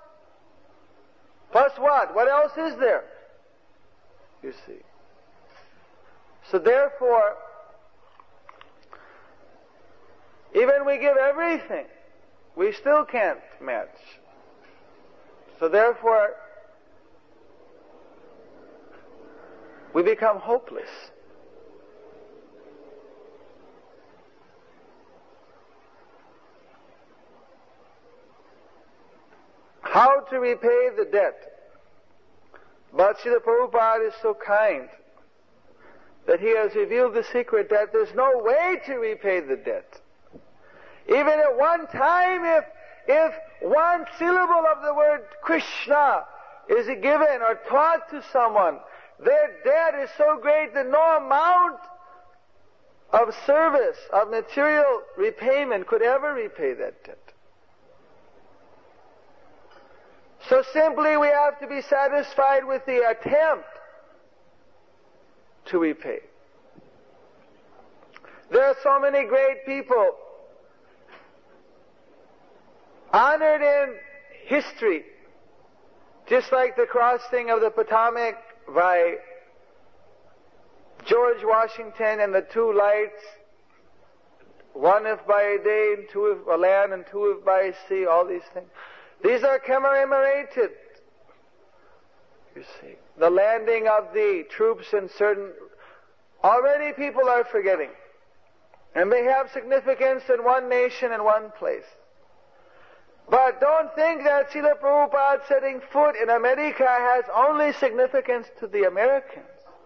what? What else is there? You see. So therefore, even we give everything, we still can't match. So therefore, we become hopeless. How to repay the debt? But Srila Prabhupada is so kind that he has revealed the secret that there's no way to repay the debt. Even at one time, if one syllable of the word Krishna is given or taught to someone, their debt is so great that no amount of service, of material repayment could ever repay that debt. So simply we have to be satisfied with the attempt to repay. There are so many great people honored in history, just like the crossing of the Potomac by George Washington and the two lights, one if by day and two if by land and two if by sea, all these things. These are commemorated. You see, the landing of the troops in certain, already people are forgetting. And they have significance in one nation and one place. But don't think that Srila Prabhupada setting foot in America has only significance to the Americans.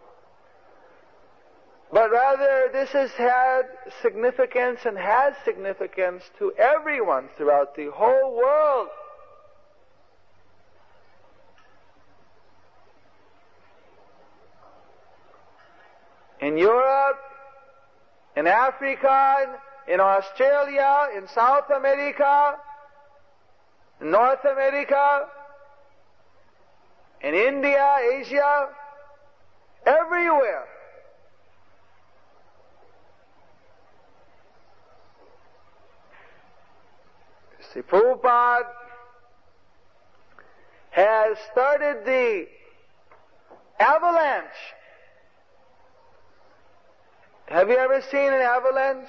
But rather, this has had significance and has significance to everyone throughout the whole world. In Europe, in Africa, in Australia, in South America, in North America, in India, Asia, everywhere. See, Prabhupada has started the avalanche. Have you ever seen an avalanche?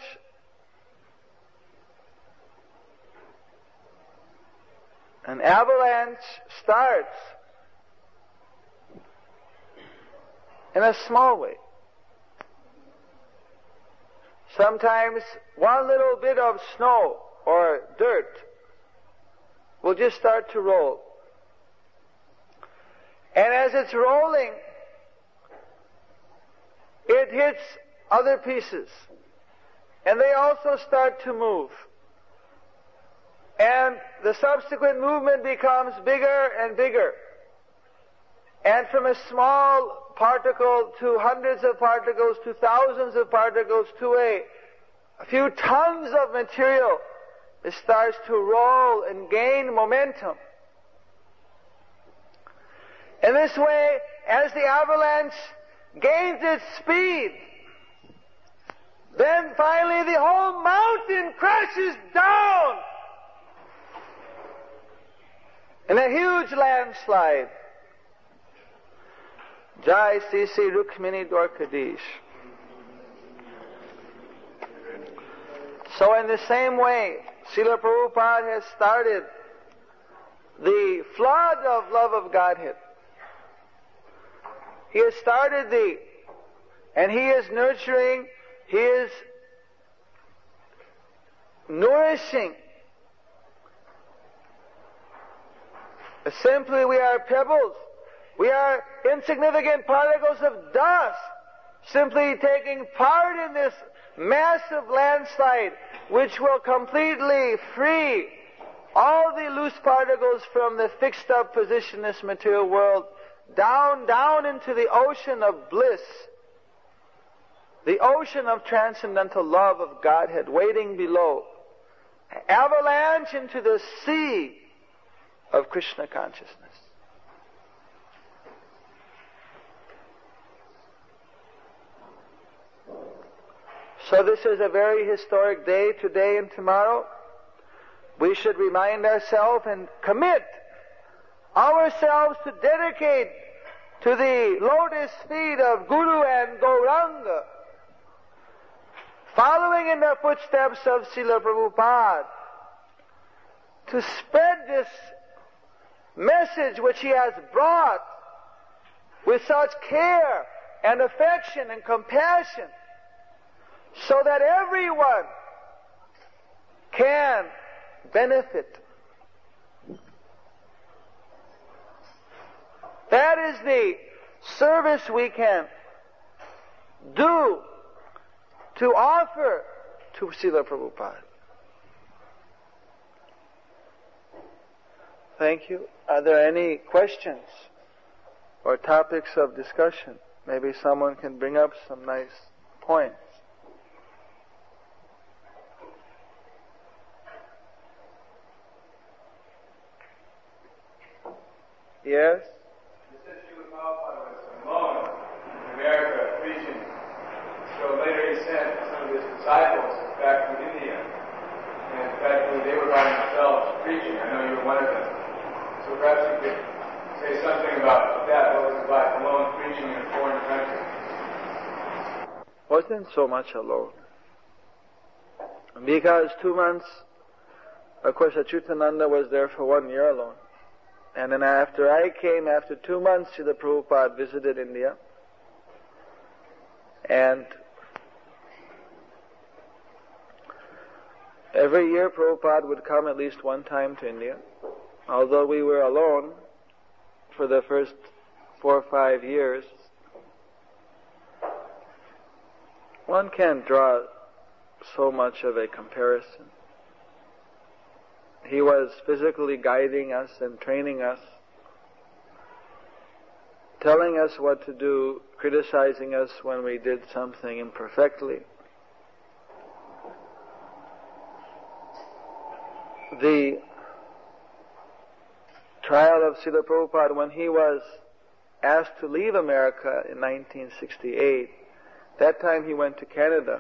An avalanche starts in a small way. Sometimes one little bit of snow or dirt will just start to roll. And as it's rolling, it hits other pieces. And they also start to move. And the subsequent movement becomes bigger and bigger. And from a small particle to hundreds of particles to thousands of particles to a few tons of material, it starts to roll and gain momentum. In this way, as the avalanche gains its speed, then finally the whole mountain crashes down in a huge landslide. Jai Sri Sri Rukmini Dwarkadish. So in the same way, Srila Prabhupada has started the flood of love of Godhead. He has started and he is nurturing, he is nourishing. Simply we are pebbles. We are insignificant particles of dust, simply taking part in this massive landslide which will completely free all the loose particles from the fixed up position in this material world down into the ocean of bliss, the ocean of transcendental love of Godhead waiting below, avalanche into the sea of Krishna consciousness. So this is a very historic day, today and tomorrow. We should remind ourselves and commit ourselves to dedicate to the lotus feet of Guru and Gauranga, following in the footsteps of Srila Prabhupada, to spread this message which he has brought with such care and affection and compassion, so that everyone can benefit. That is the service we can do to offer to Srila Prabhupada? Thank you. Are there any questions or topics of discussion? Maybe someone can bring up some nice points. Yes? You said Srila Prabhupada was alone in America preaching. So later he sent some of his disciples back to India. And in fact, they were by themselves preaching. I know you were one of them. So perhaps you could say something about that. What was it like alone preaching in a foreign country? Wasn't so much alone. Because 2 months, of course, Achyutananda was there for 1 year alone. And then after I came, after 2 months, Srila Prabhupada visited India. And every year Prabhupada would come at least one time to India. Although we were alone for the first 4 or 5 years, one can't draw so much of a comparison. He was physically guiding us and training us, telling us what to do, criticizing us when we did something imperfectly. The trial of Srila Prabhupada, when he was asked to leave America in 1968, that time he went to Canada.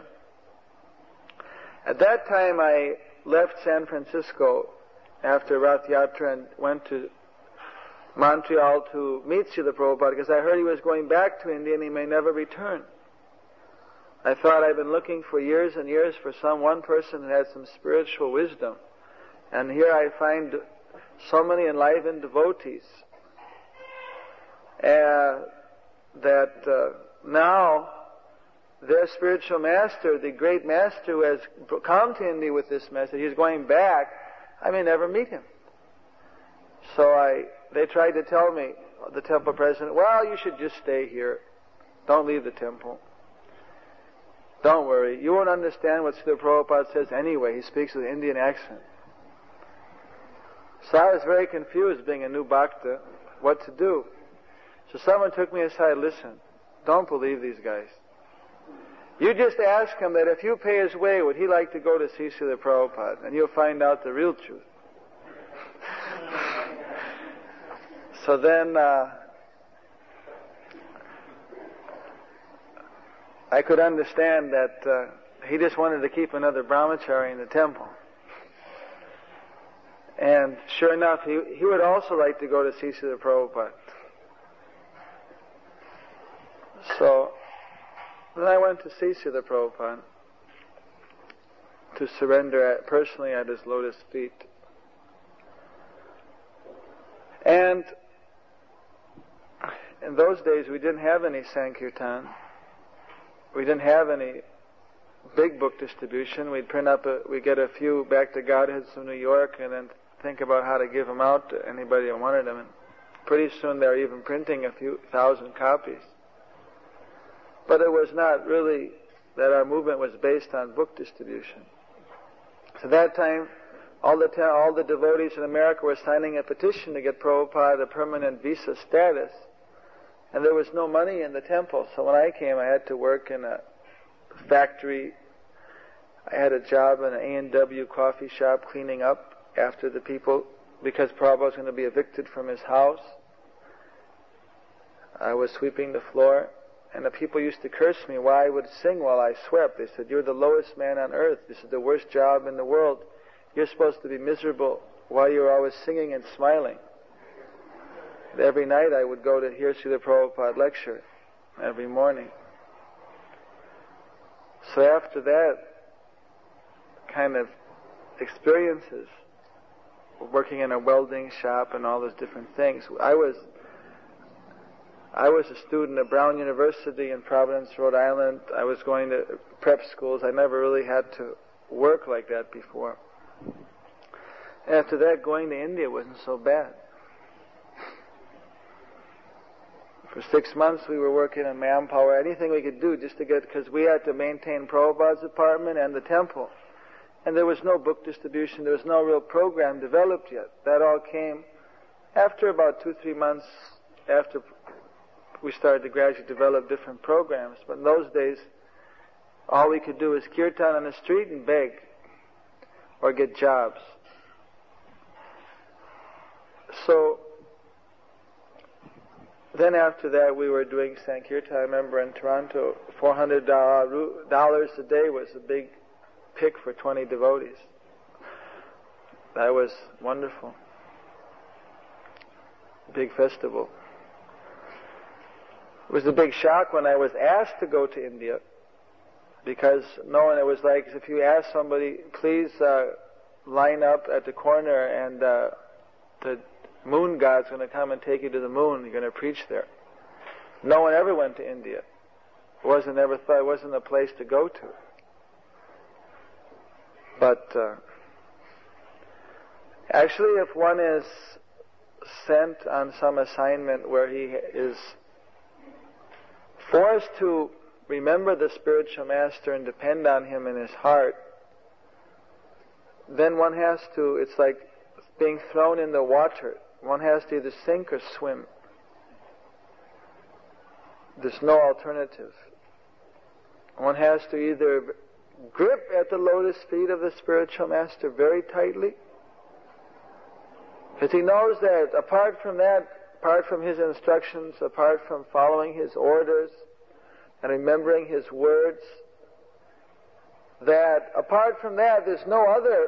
At that time I left San Francisco after Rath Yatra and went to Montreal to meet Srila Prabhupada because I heard he was going back to India and he may never return. I thought I'd been looking for years and years for one person who had some spiritual wisdom. And here I find so many enlivened devotees that now their spiritual master, the great master who has come to India with this message, he's going back, I may never meet him. So they tried to tell me, the temple president, well, you should just stay here. Don't leave the temple. Don't worry. You won't understand what Srila Prabhupada says anyway. He speaks with an Indian accent. So I was very confused, being a new bhakta, what to do. So someone took me aside, listen, don't believe these guys. You just ask him that if you pay his way, would he like to go to see Srila Prabhupada? And you'll find out the real truth. So then I could understand that he just wanted to keep another brahmachari in the temple. And sure enough, he would also like to go to see Srila Prabhupada. So then I went to see Srila Prabhupada to surrender personally at his lotus feet. And in those days we didn't have any Sankirtan. We didn't have any big book distribution. We'd get a few back to Godheads from New York and then think about how to give them out to anybody who wanted them. And pretty soon they were even printing a few thousand copies. But it was not really that our movement was based on book distribution. So that time, all the devotees in America were signing a petition to get Prabhupada a permanent visa status. And there was no money in the temple. So when I came, I had to work in a factory. I had a job in an A&W coffee shop cleaning up after the people, because Prabhupada was going to be evicted from his house. I was sweeping the floor. And the people used to curse me why I would sing while I swept. They said, you're the lowest man on earth. This is the worst job in the world. You're supposed to be miserable while you're always singing and smiling. And every night I would go to hear Srila Prabhupada lecture, every morning. So after that kind of experiences, working in a welding shop and all those different things, I was a student at Brown University in Providence, Rhode Island. I was going to prep schools. I never really had to work like that before. After that, going to India wasn't so bad. For 6 months we were working on manpower, anything we could do just to get, because we had to maintain Prabhupada's apartment and the temple. And there was no book distribution, there was no real program developed yet. That all came after about 2-3 months after we started to gradually develop different programs. But in those days, all we could do was kirtan on the street and beg or get jobs. So then after that we were doing Sankirtan. I remember in Toronto, $400 a day was a big pick for 20 devotees. That was wonderful. Big festival. It was a big shock when I was asked to go to India, because knowing it was like, if you ask somebody, please line up at the corner and the moon god's going to come and take you to the moon, you're going to preach there. No one ever went to India. It wasn't a place to go to. But actually, if one is sent on some assignment where he is forced to remember the spiritual master and depend on him in his heart, then one has to, it's like being thrown in the water. One has to either sink or swim. There's no alternative. One has to either grip at the lotus feet of the spiritual master very tightly, because he knows that apart from his instructions, apart from following his orders and remembering his words, that apart from that there's no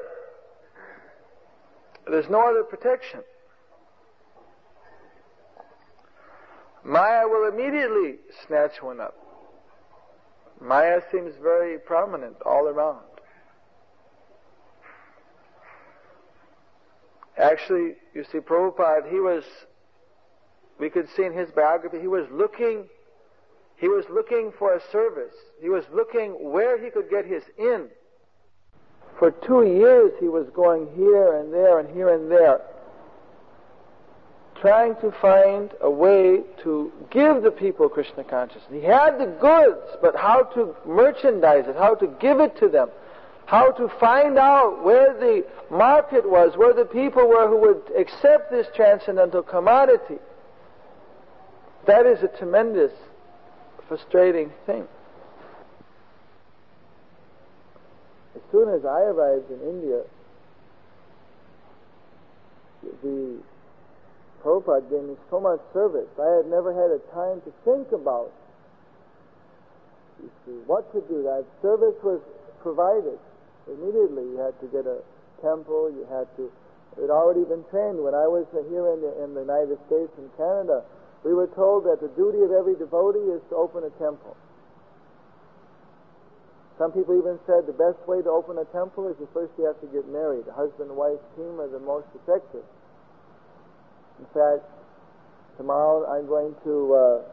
other protection. Maya will immediately snatch one up. Maya seems very prominent all around. Actually, you see, Prabhupada, we could see in his biography, he was looking for a service. He was looking where he could get his in. For 2 years he was going here and there and here and there, trying to find a way to give the people Krishna consciousness. He had the goods, but how to merchandise it, how to give it to them, how to find out where the market was, where the people were who would accept this transcendental commodity. That is a tremendous, frustrating thing. As soon as I arrived in India, the Prabhupada gave me so much service. I had never had a time to think about, you see, what to do. That service was provided immediately. You had to get a temple. It had already been trained. When I was here in the United States and Canada, we were told that the duty of every devotee is to open a temple. Some people even said the best way to open a temple is first you have to get married. The husband and wife team are the most effective. In fact, tomorrow I'm going to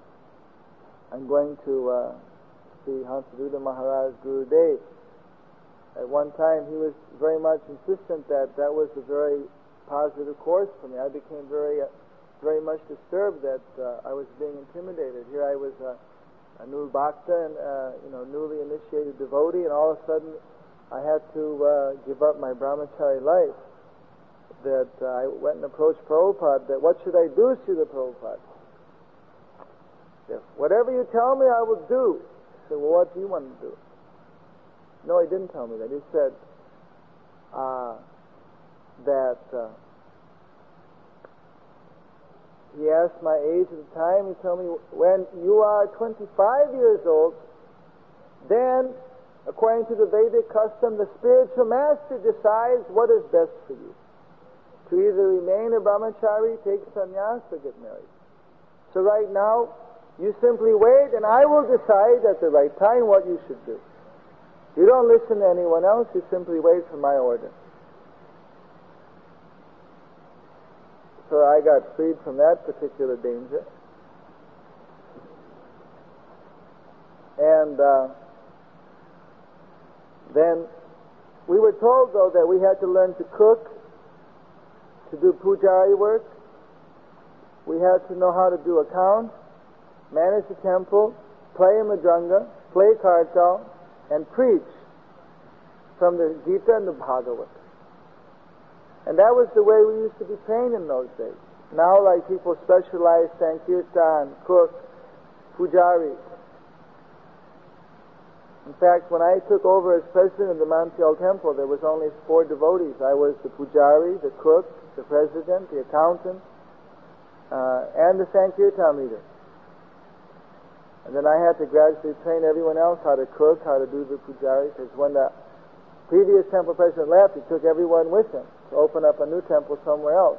see Hansaduta Maharaj Gurudev. At one time he was very much insistent that was a very positive course for me. I became very much disturbed that I was being intimidated. Here I was a new bhakta and newly initiated devotee, and all of a sudden I had to give up my brahmachari life. That I went and approached Prabhupada, that what should I do, Srila Prabhupada? Whatever you tell me, I will do. I said, well, what do you want to do? No, he didn't tell me that. He said he asked my age at the time. He told me, when you are 25 years old, then, according to the Vedic custom, the spiritual master decides what is best for you. To either remain a brahmachari, take sannyas, or get married. So right now, you simply wait, and I will decide at the right time what you should do. You don't listen to anyone else, you simply wait for my order. So I got freed from that particular danger. And then we were told, though, that we had to learn to cook, to do pujari work. We had to know how to do accounts. manage the temple, play mridanga, play kartal, and preach from the Gita and the Bhagavad. And that was the way we used to be trained in those days. Now, like, people specialize Sankirtan, cook, pujari. In fact, when I took over as president of the Mantial Temple, there was only 4 devotees. I was the pujari, the cook, the president, the accountant, and the Sankirtan leader. And then I had to gradually train everyone else how to cook, how to do the pujari, because when the previous temple president left, he took everyone with him to open up a new temple somewhere else.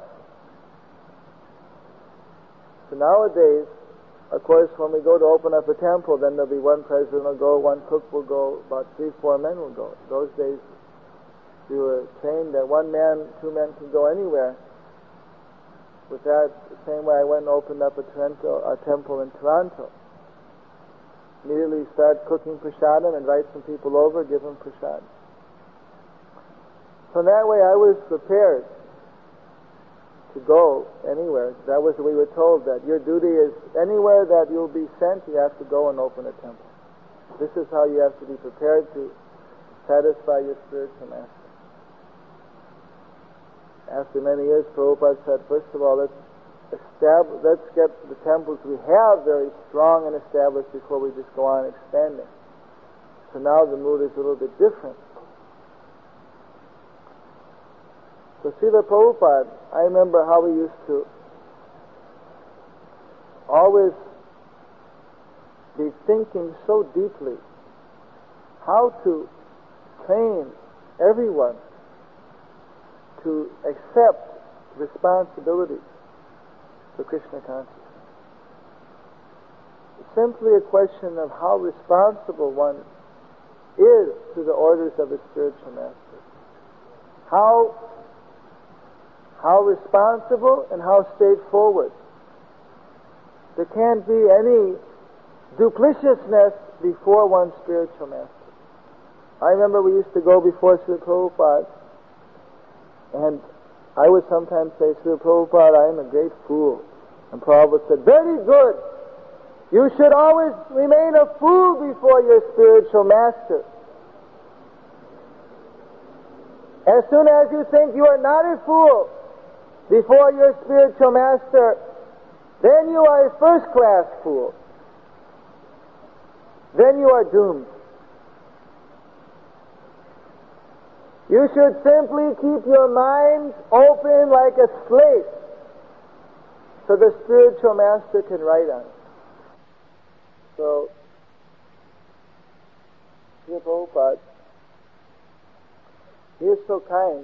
So nowadays, of course, when we go to open up a temple, then there'll be one president will go, one cook will go, about 3-4 men will go. Those days, we were trained that 1 man, 2 men can go anywhere. With that, the same way I went and opened up a temple in Toronto. Immediately start cooking prasadam, invite some people over, give them prasad. So in that way I was prepared to go anywhere. That was what we were told, that your duty is anywhere that you'll be sent, you have to go and open a temple. This is how you have to be prepared to satisfy your spiritual master. After many years, Prabhupada said, first of all, let's get the temples we have very strong and established before we just go on expanding. So now the mood is a little bit different. So Srila Prabhupada, I remember how we used to always be thinking so deeply how to train everyone to accept responsibility for Krishna consciousness. It's simply a question of how responsible one is to the orders of his spiritual master. How responsible and how straightforward. There can't be any duplicitousness before one's spiritual master. I remember we used to go before Srila Prabhupada, and I would sometimes say, Srila Prabhupada, I am a great fool. And Prabhupada said, very good. You should always remain a fool before your spiritual master. As soon as you think you are not a fool before your spiritual master, then you are a first-class fool. Then you are doomed. You should simply keep your mind open like a slate so the spiritual master can write on it. So, Srila Prabhupada, he is so kind.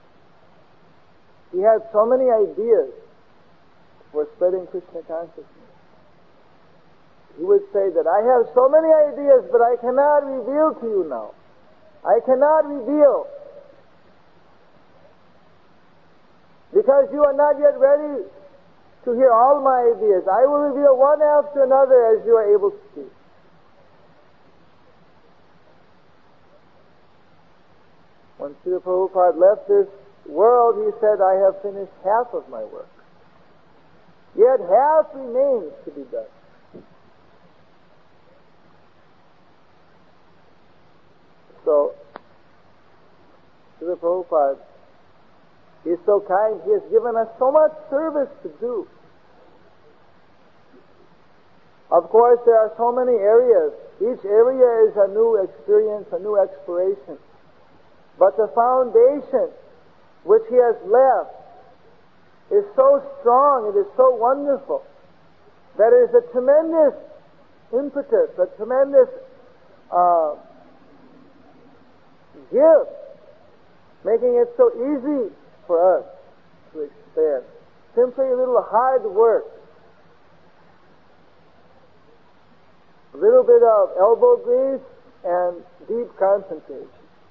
He had so many ideas for spreading Krishna consciousness. He would say that I have so many ideas, but I cannot reveal to you now. I cannot reveal. Because you are not yet ready to hear all my ideas. I will reveal one after another as you are able to see. When Srila Prabhupada left this world, he said, I have finished half of my work. Yet half remains to be done. So, Srila Prabhupada, he is so kind. He has given us so much service to do. Of course, there are so many areas. Each area is a new experience, a new exploration. But the foundation which he has left is so strong, it is so wonderful, that it is a tremendous impetus, a tremendous gift, making it so easy for us to expand. Simply a little hard work, a little bit of elbow grease and deep concentration.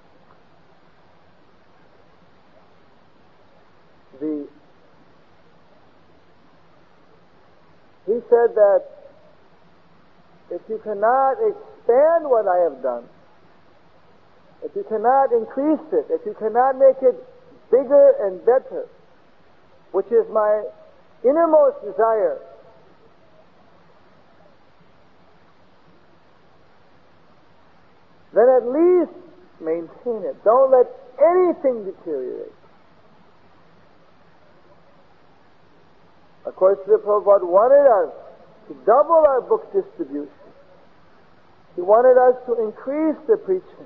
He said that if you cannot expand what I have done, if you cannot increase it, if you cannot make it bigger and better, which is my innermost desire, then at least maintain it. Don't let anything deteriorate. Of course, the Prabhupada wanted us to double our book distribution. He wanted us to increase the preaching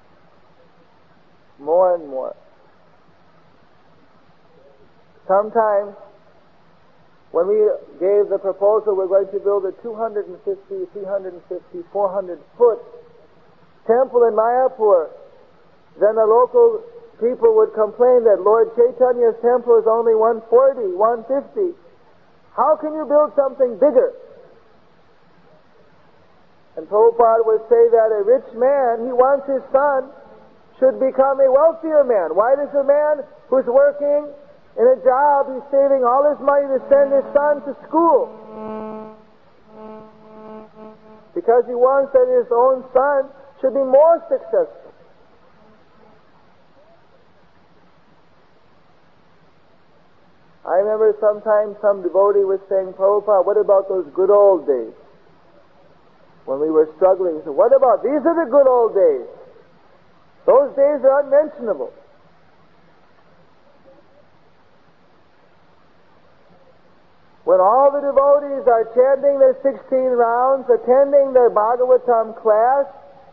more and more. Sometimes, when we gave the proposal, we're going to build a 250, 350, 400-foot temple in Mayapur, then the local people would complain that Lord Chaitanya's temple is only 140, 150. How can you build something bigger? And Prabhupada would say that a rich man, he wants his son should become a wealthier man. Why does a man who's working in a job, he's saving all his money to send his son to school? Because he wants that his own son should be more successful. I remember sometimes some devotee was saying, Prabhupada, what about those good old days? When we were struggling, he said, what about, these are the good old days. Those days are unmentionable. When all the devotees are chanting their 16 rounds, attending their Bhagavatam class,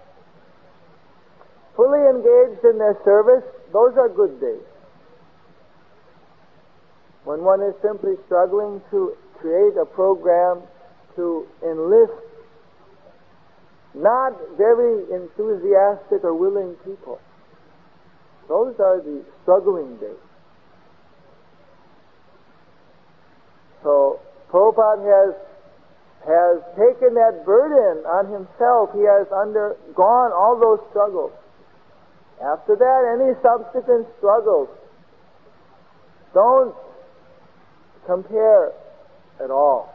fully engaged in their service, those are good days. When one is simply struggling to create a program to enlist not very enthusiastic or willing people, those are the struggling days. So Prabhupada has taken that burden on himself. He has undergone all those struggles. After that, any subsequent struggles don't compare at all.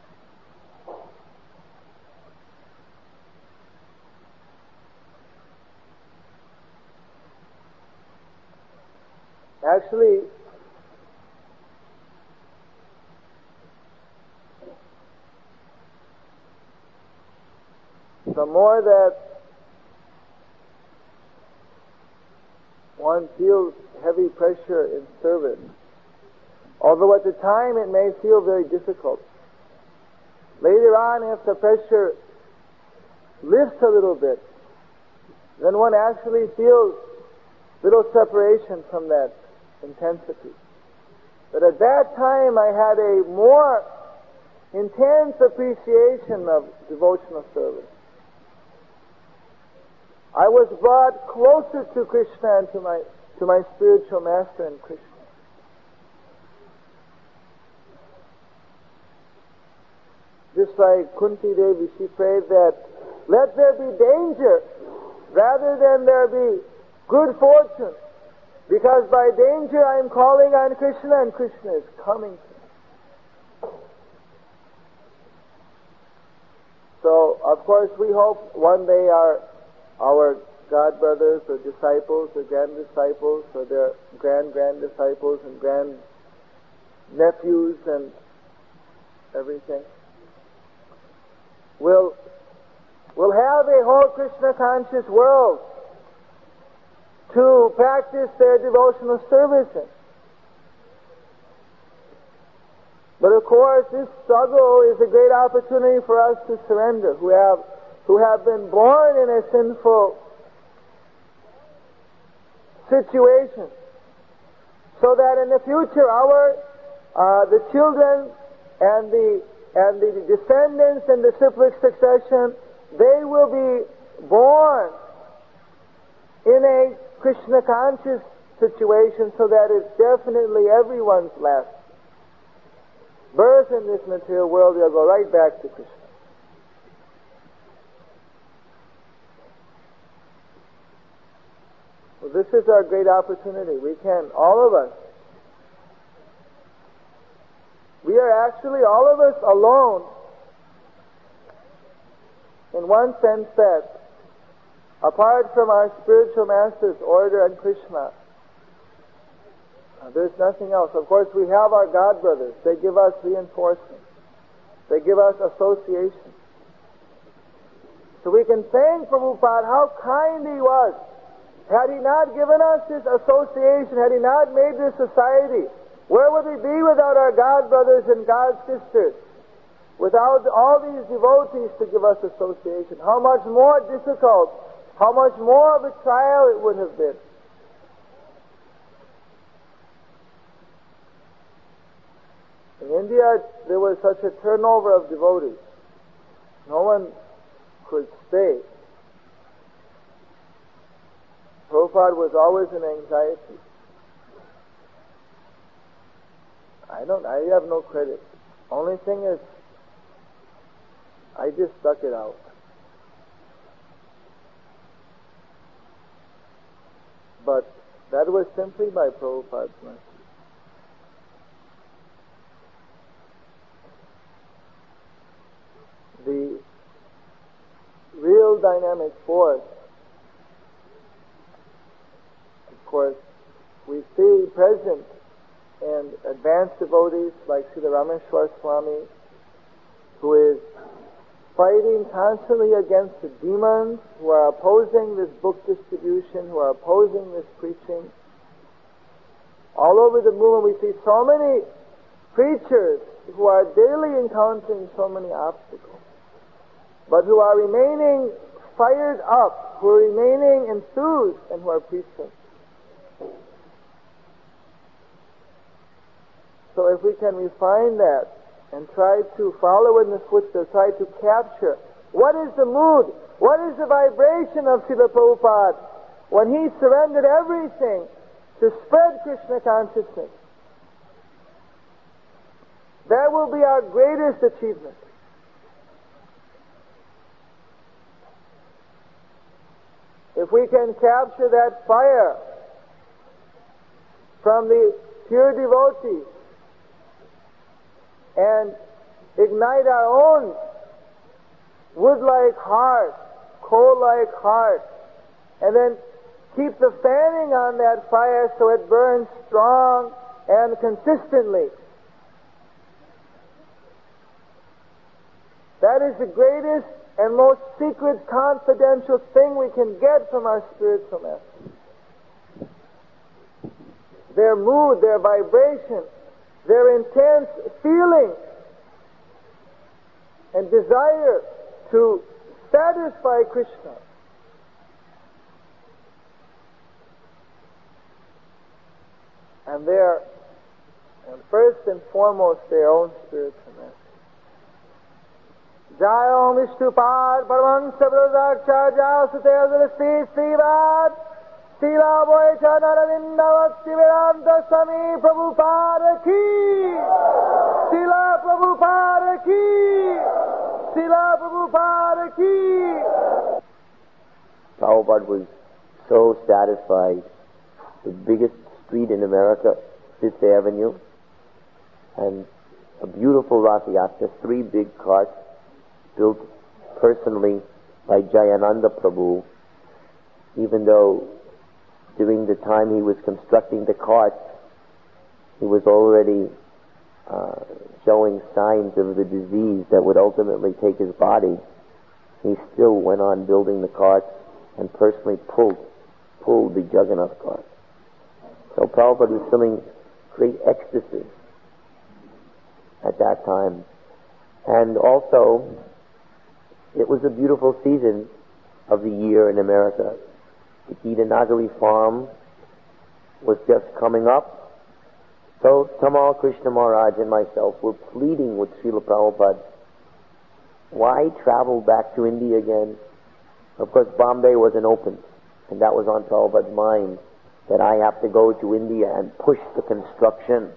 Actually, the more that one feels heavy pressure in service, although at the time it may feel very difficult, later on, if the pressure lifts a little bit, then one actually feels little separation from that intensity. But at that time, I had a more intense appreciation of devotional service. I was brought closer to Krishna and to my spiritual master in Krishna. Just like Kunti Devi, she prayed that, let there be danger rather than there be good fortune. Because by danger I am calling on Krishna and Krishna is coming to me. So, of course, we hope one day our God brothers or disciples or grand disciples or their grand disciples and grand nephews and everything will have a whole Krishna conscious world to practice their devotional service in. But of course, this struggle is a great opportunity for us to surrender, who have been born in a sinful situation, so that in the future the children and the descendants in the disciplic succession, they will be born in a Krishna conscious situation, so that it's definitely everyone's last birth in this material world. They'll go right back to Krishna. Well, this is our great opportunity. We can, all of us, we are actually all of us alone in one sense, that apart from our spiritual masters, order and Krishna, there's nothing else. Of course, we have our God brothers. They give us reinforcement. They give us association. So we can thank Prabhupada how kind he was. Had he not given us this association, had he not made this society, where would we be without our God brothers and God sisters? Without all these devotees to give us association, how much more difficult, how much more of a trial it would have been. In India, there was such a turnover of devotees. No one could stay. Prabhupada was always in anxiety. I have no credit. Only thing is, I just stuck it out. But that was simply by Prabhupada's mercy. The real dynamic force, of course, we see present in advanced devotees like Srila Rameshwar Swami, who is fighting constantly against the demons who are opposing this book distribution, who are opposing this preaching. All over the movement we see so many preachers who are daily encountering so many obstacles, but who are remaining fired up, who are remaining enthused, and who are preaching. So if we can refine that and try to follow in the footsteps, try to capture what is the mood, what is the vibration of Srila Prabhupada when he surrendered everything to spread Krishna consciousness, that will be our greatest achievement. If we can capture that fire from the pure devotees and ignite our own wood-like heart, coal-like heart, and then keep the fanning on that fire so it burns strong and consistently. That is the greatest and most secret, confidential thing we can get from our spiritual masters. Their mood, their vibration, their intense feeling and desire to satisfy Krishna. And first and foremost, their own spiritual masters. Jai Om Vishnupad Paramahansa Pradaksha Jai Sutaya Sri Srivad Sila Boycha Naravinda Bhakti Vedanta Swami Prabhupada Ki Sila Prabhupada Ki Sila Prabhupada Ki. Prabhupada was so satisfied. The biggest street in America, Fifth Avenue, and a beautiful Rath Yatra, 3 big carts built personally by Jayananda Prabhu, even though during the time he was constructing the carts, he was already showing signs of the disease that would ultimately take his body. He still went on building the carts and personally pulled the Jagannath cart. So Prabhupada was feeling great ecstasy at that time. And also, it was a beautiful season of the year in America. The Gita Nagari farm was just coming up. So Tamal Krishna Maharaj and myself were pleading with Srila Prabhupada, why travel back to India again? Of course, Bombay wasn't open, and that was on Prabhupada's mind, that I have to go to India and push the construction.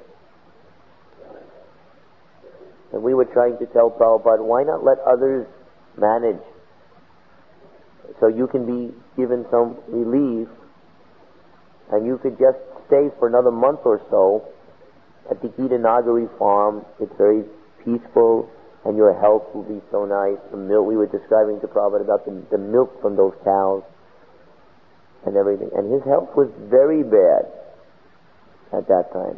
And we were trying to tell Prabhupada, why not let others manage, so you can be given some relief, and you could just stay for another month or so at the Gita Nagari farm. It's very peaceful, and your health will be so nice. The milk, we were describing to Prabhupada about the milk from those cows and everything. And his health was very bad at that time.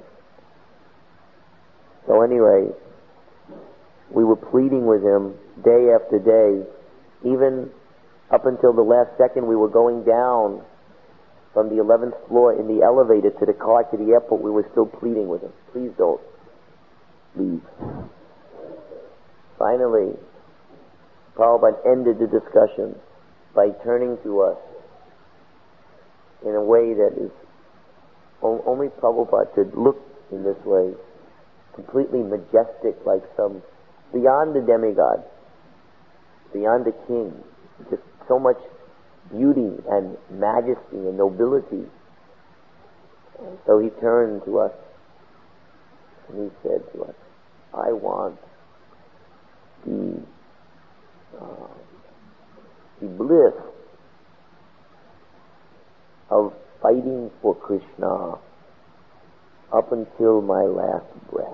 So anyway, we were pleading with him day after day. Even Up until the last second we were going down from the 11th floor in the elevator to the car to the airport, we were still pleading with him. Please don't leave. Finally, Prabhupada ended the discussion by turning to us in a way that is only Prabhupada could look in this way, completely majestic, like some beyond the demigod, beyond the king, just so much beauty and majesty and nobility. And so he turned to us and he said to us, I want the bliss of fighting for Krishna up until my last breath.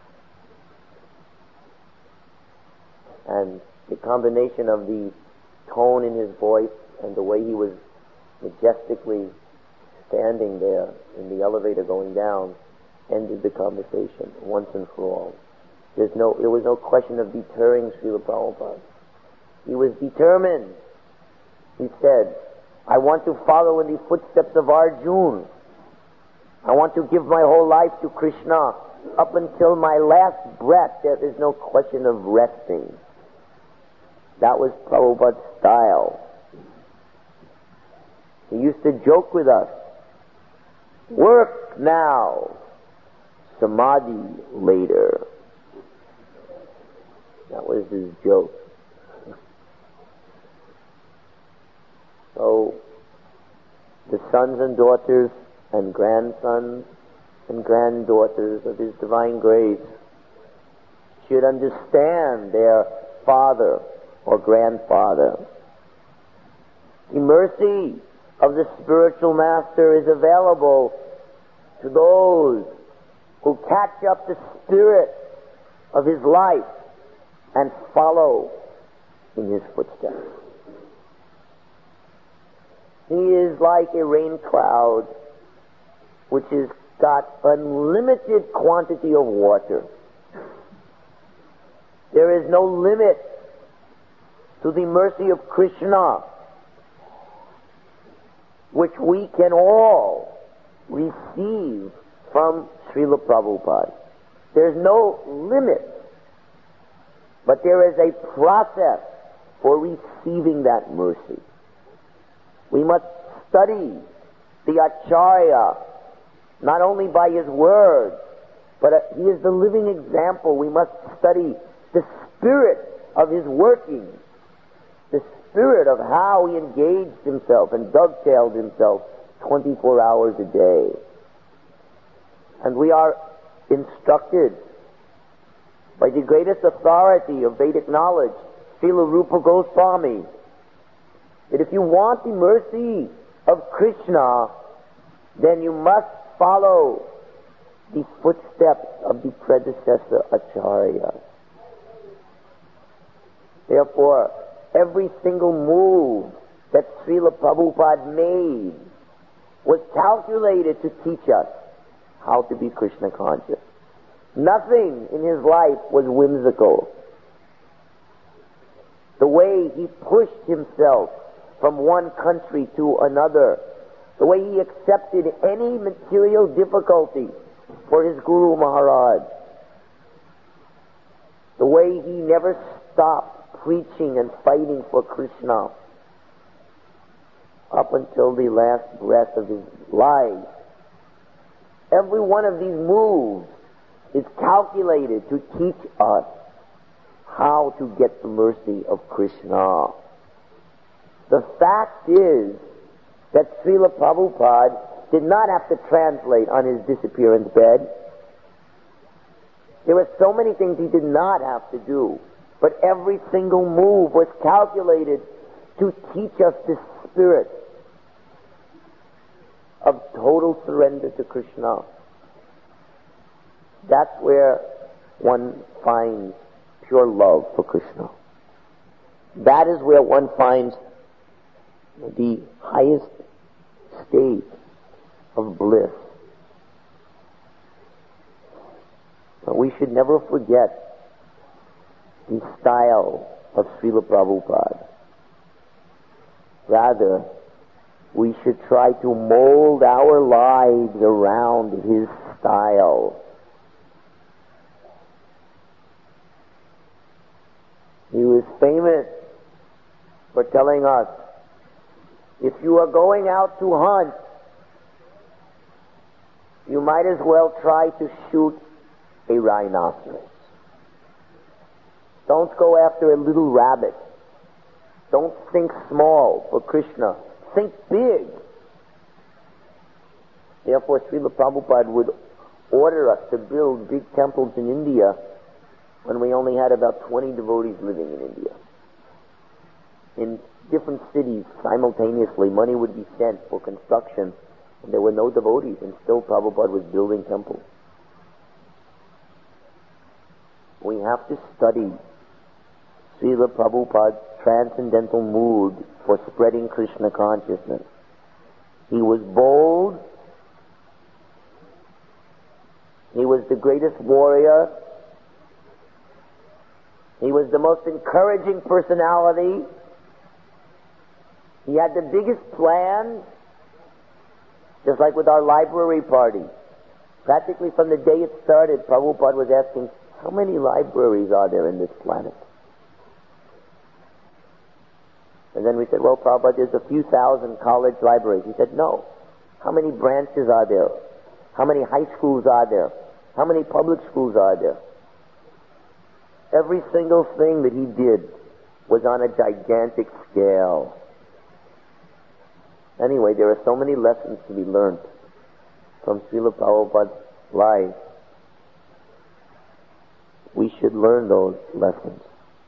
And the combination of the tone in his voice and the way he was majestically standing there in the elevator going down ended the conversation once and for all. There was no question of deterring Srila Prabhupada. He was determined. He said, I want to follow in the footsteps of Arjuna. I want to give my whole life to Krishna up until my last breath. There is no question of resting. That was Prabhupada's style. He used to joke with us, work now, samadhi later. That was his joke. So, the sons and daughters and grandsons and granddaughters of His Divine Grace should understand their father or grandfather. The mercy of the spiritual master is available to those who catch up the spirit of his life and follow in his footsteps. He is like a rain cloud which has got unlimited quantity of water. There is no limit to the mercy of Krishna, which we can all receive from Srila Prabhupada. There's no limit, but there is a process for receiving that mercy. We must study the Acharya, not only by his words, but he is the living example. We must study the spirit of his working, the spirit of how he engaged himself and dovetailed himself 24 hours a day. And we are instructed by the greatest authority of Vedic knowledge, Srila Rupa Goswami, that if you want the mercy of Krishna, then you must follow the footsteps of the predecessor Acharya. Therefore, every single move that Srila Prabhupada made was calculated to teach us how to be Krishna conscious. Nothing in his life was whimsical. The way he pushed himself from one country to another, the way he accepted any material difficulty for his Guru Maharaj, the way he never stopped preaching and fighting for Krishna up until the last breath of his life. Every one of these moves is calculated to teach us how to get the mercy of Krishna. The fact is that Srila Prabhupada did not have to translate on his disappearance bed. There were so many things he did not have to do, but every single move was calculated to teach us the spirit of total surrender to Krishna. That's where one finds pure love for Krishna. That is where one finds the highest state of bliss. But we should never forget the style of Srila Prabhupada. Rather, we should try to mold our lives around his style. He was famous for telling us, if you are going out to hunt, you might as well try to shoot a rhinoceros. Don't go after a little rabbit. Don't think small for Krishna. Think big. Therefore, Srila Prabhupada would order us to build big temples in India when we only had about 20 devotees living in India. In different cities, simultaneously, money would be sent for construction, and there were no devotees, and still Prabhupada was building temples. We have to study Srila Prabhupada's transcendental mood for spreading Krishna consciousness. He was bold. He was the greatest warrior. He was the most encouraging personality. He had the biggest plans, just like with our library party. Practically from the day it started, Prabhupada was asking, how many libraries are there in this planet? And then we said, well, Prabhupada, there's a few thousand college libraries. He said, no. How many branches are there? How many high schools are there? How many public schools are there? Every single thing that he did was on a gigantic scale. Anyway, there are so many lessons to be learned from Srila Prabhupada's life. We should learn those lessons.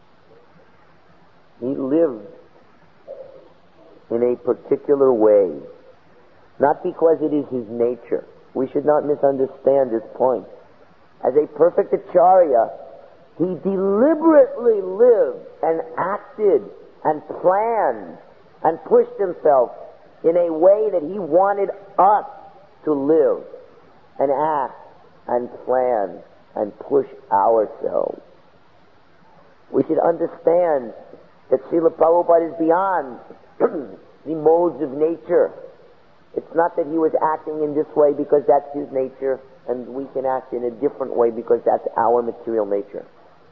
He lived in a particular way, not because it is his nature. We should not misunderstand this point. As a perfect acharya, he deliberately lived and acted and planned and pushed himself in a way that he wanted us to live and act and plan and push ourselves. We should understand that Srila Prabhupada is beyond the modes of nature. It's not that he was acting in this way because that's his nature and we can act in a different way because that's our material nature.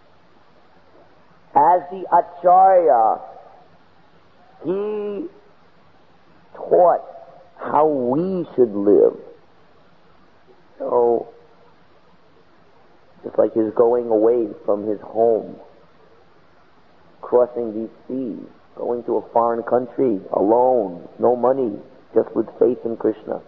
As the Acharya, he taught how we should live. So, just like his going away from his home, crossing these seas, going to a foreign country, alone, no money, just with faith in Krishna.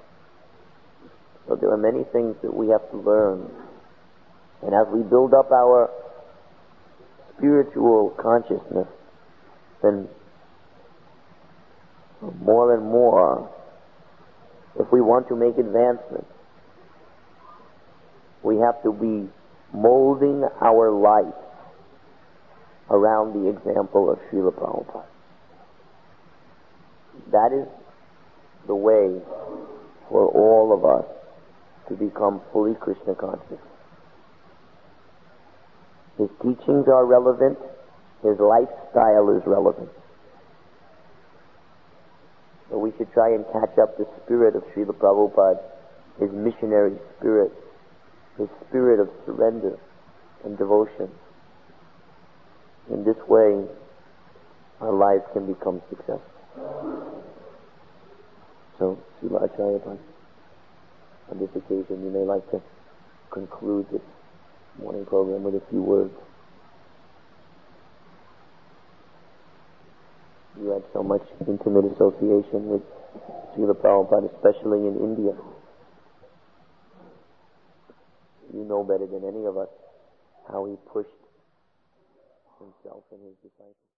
So there are many things that we have to learn. And as we build up our spiritual consciousness, then more and more, if we want to make advancement, we have to be molding our life around the example of Srila Prabhupada. That is the way for all of us to become fully Krishna conscious. His teachings are relevant. His lifestyle is relevant. So we should try and catch up the spirit of Srila Prabhupada, his missionary spirit, his spirit of surrender and devotion. In this way, our lives can become successful. So, Srila Acharya, on this occasion, you may like to conclude this morning program with a few words. You had so much intimate association with Srila Prabhupada, especially in India. You know better than any of us how he pushed himself and his disciples.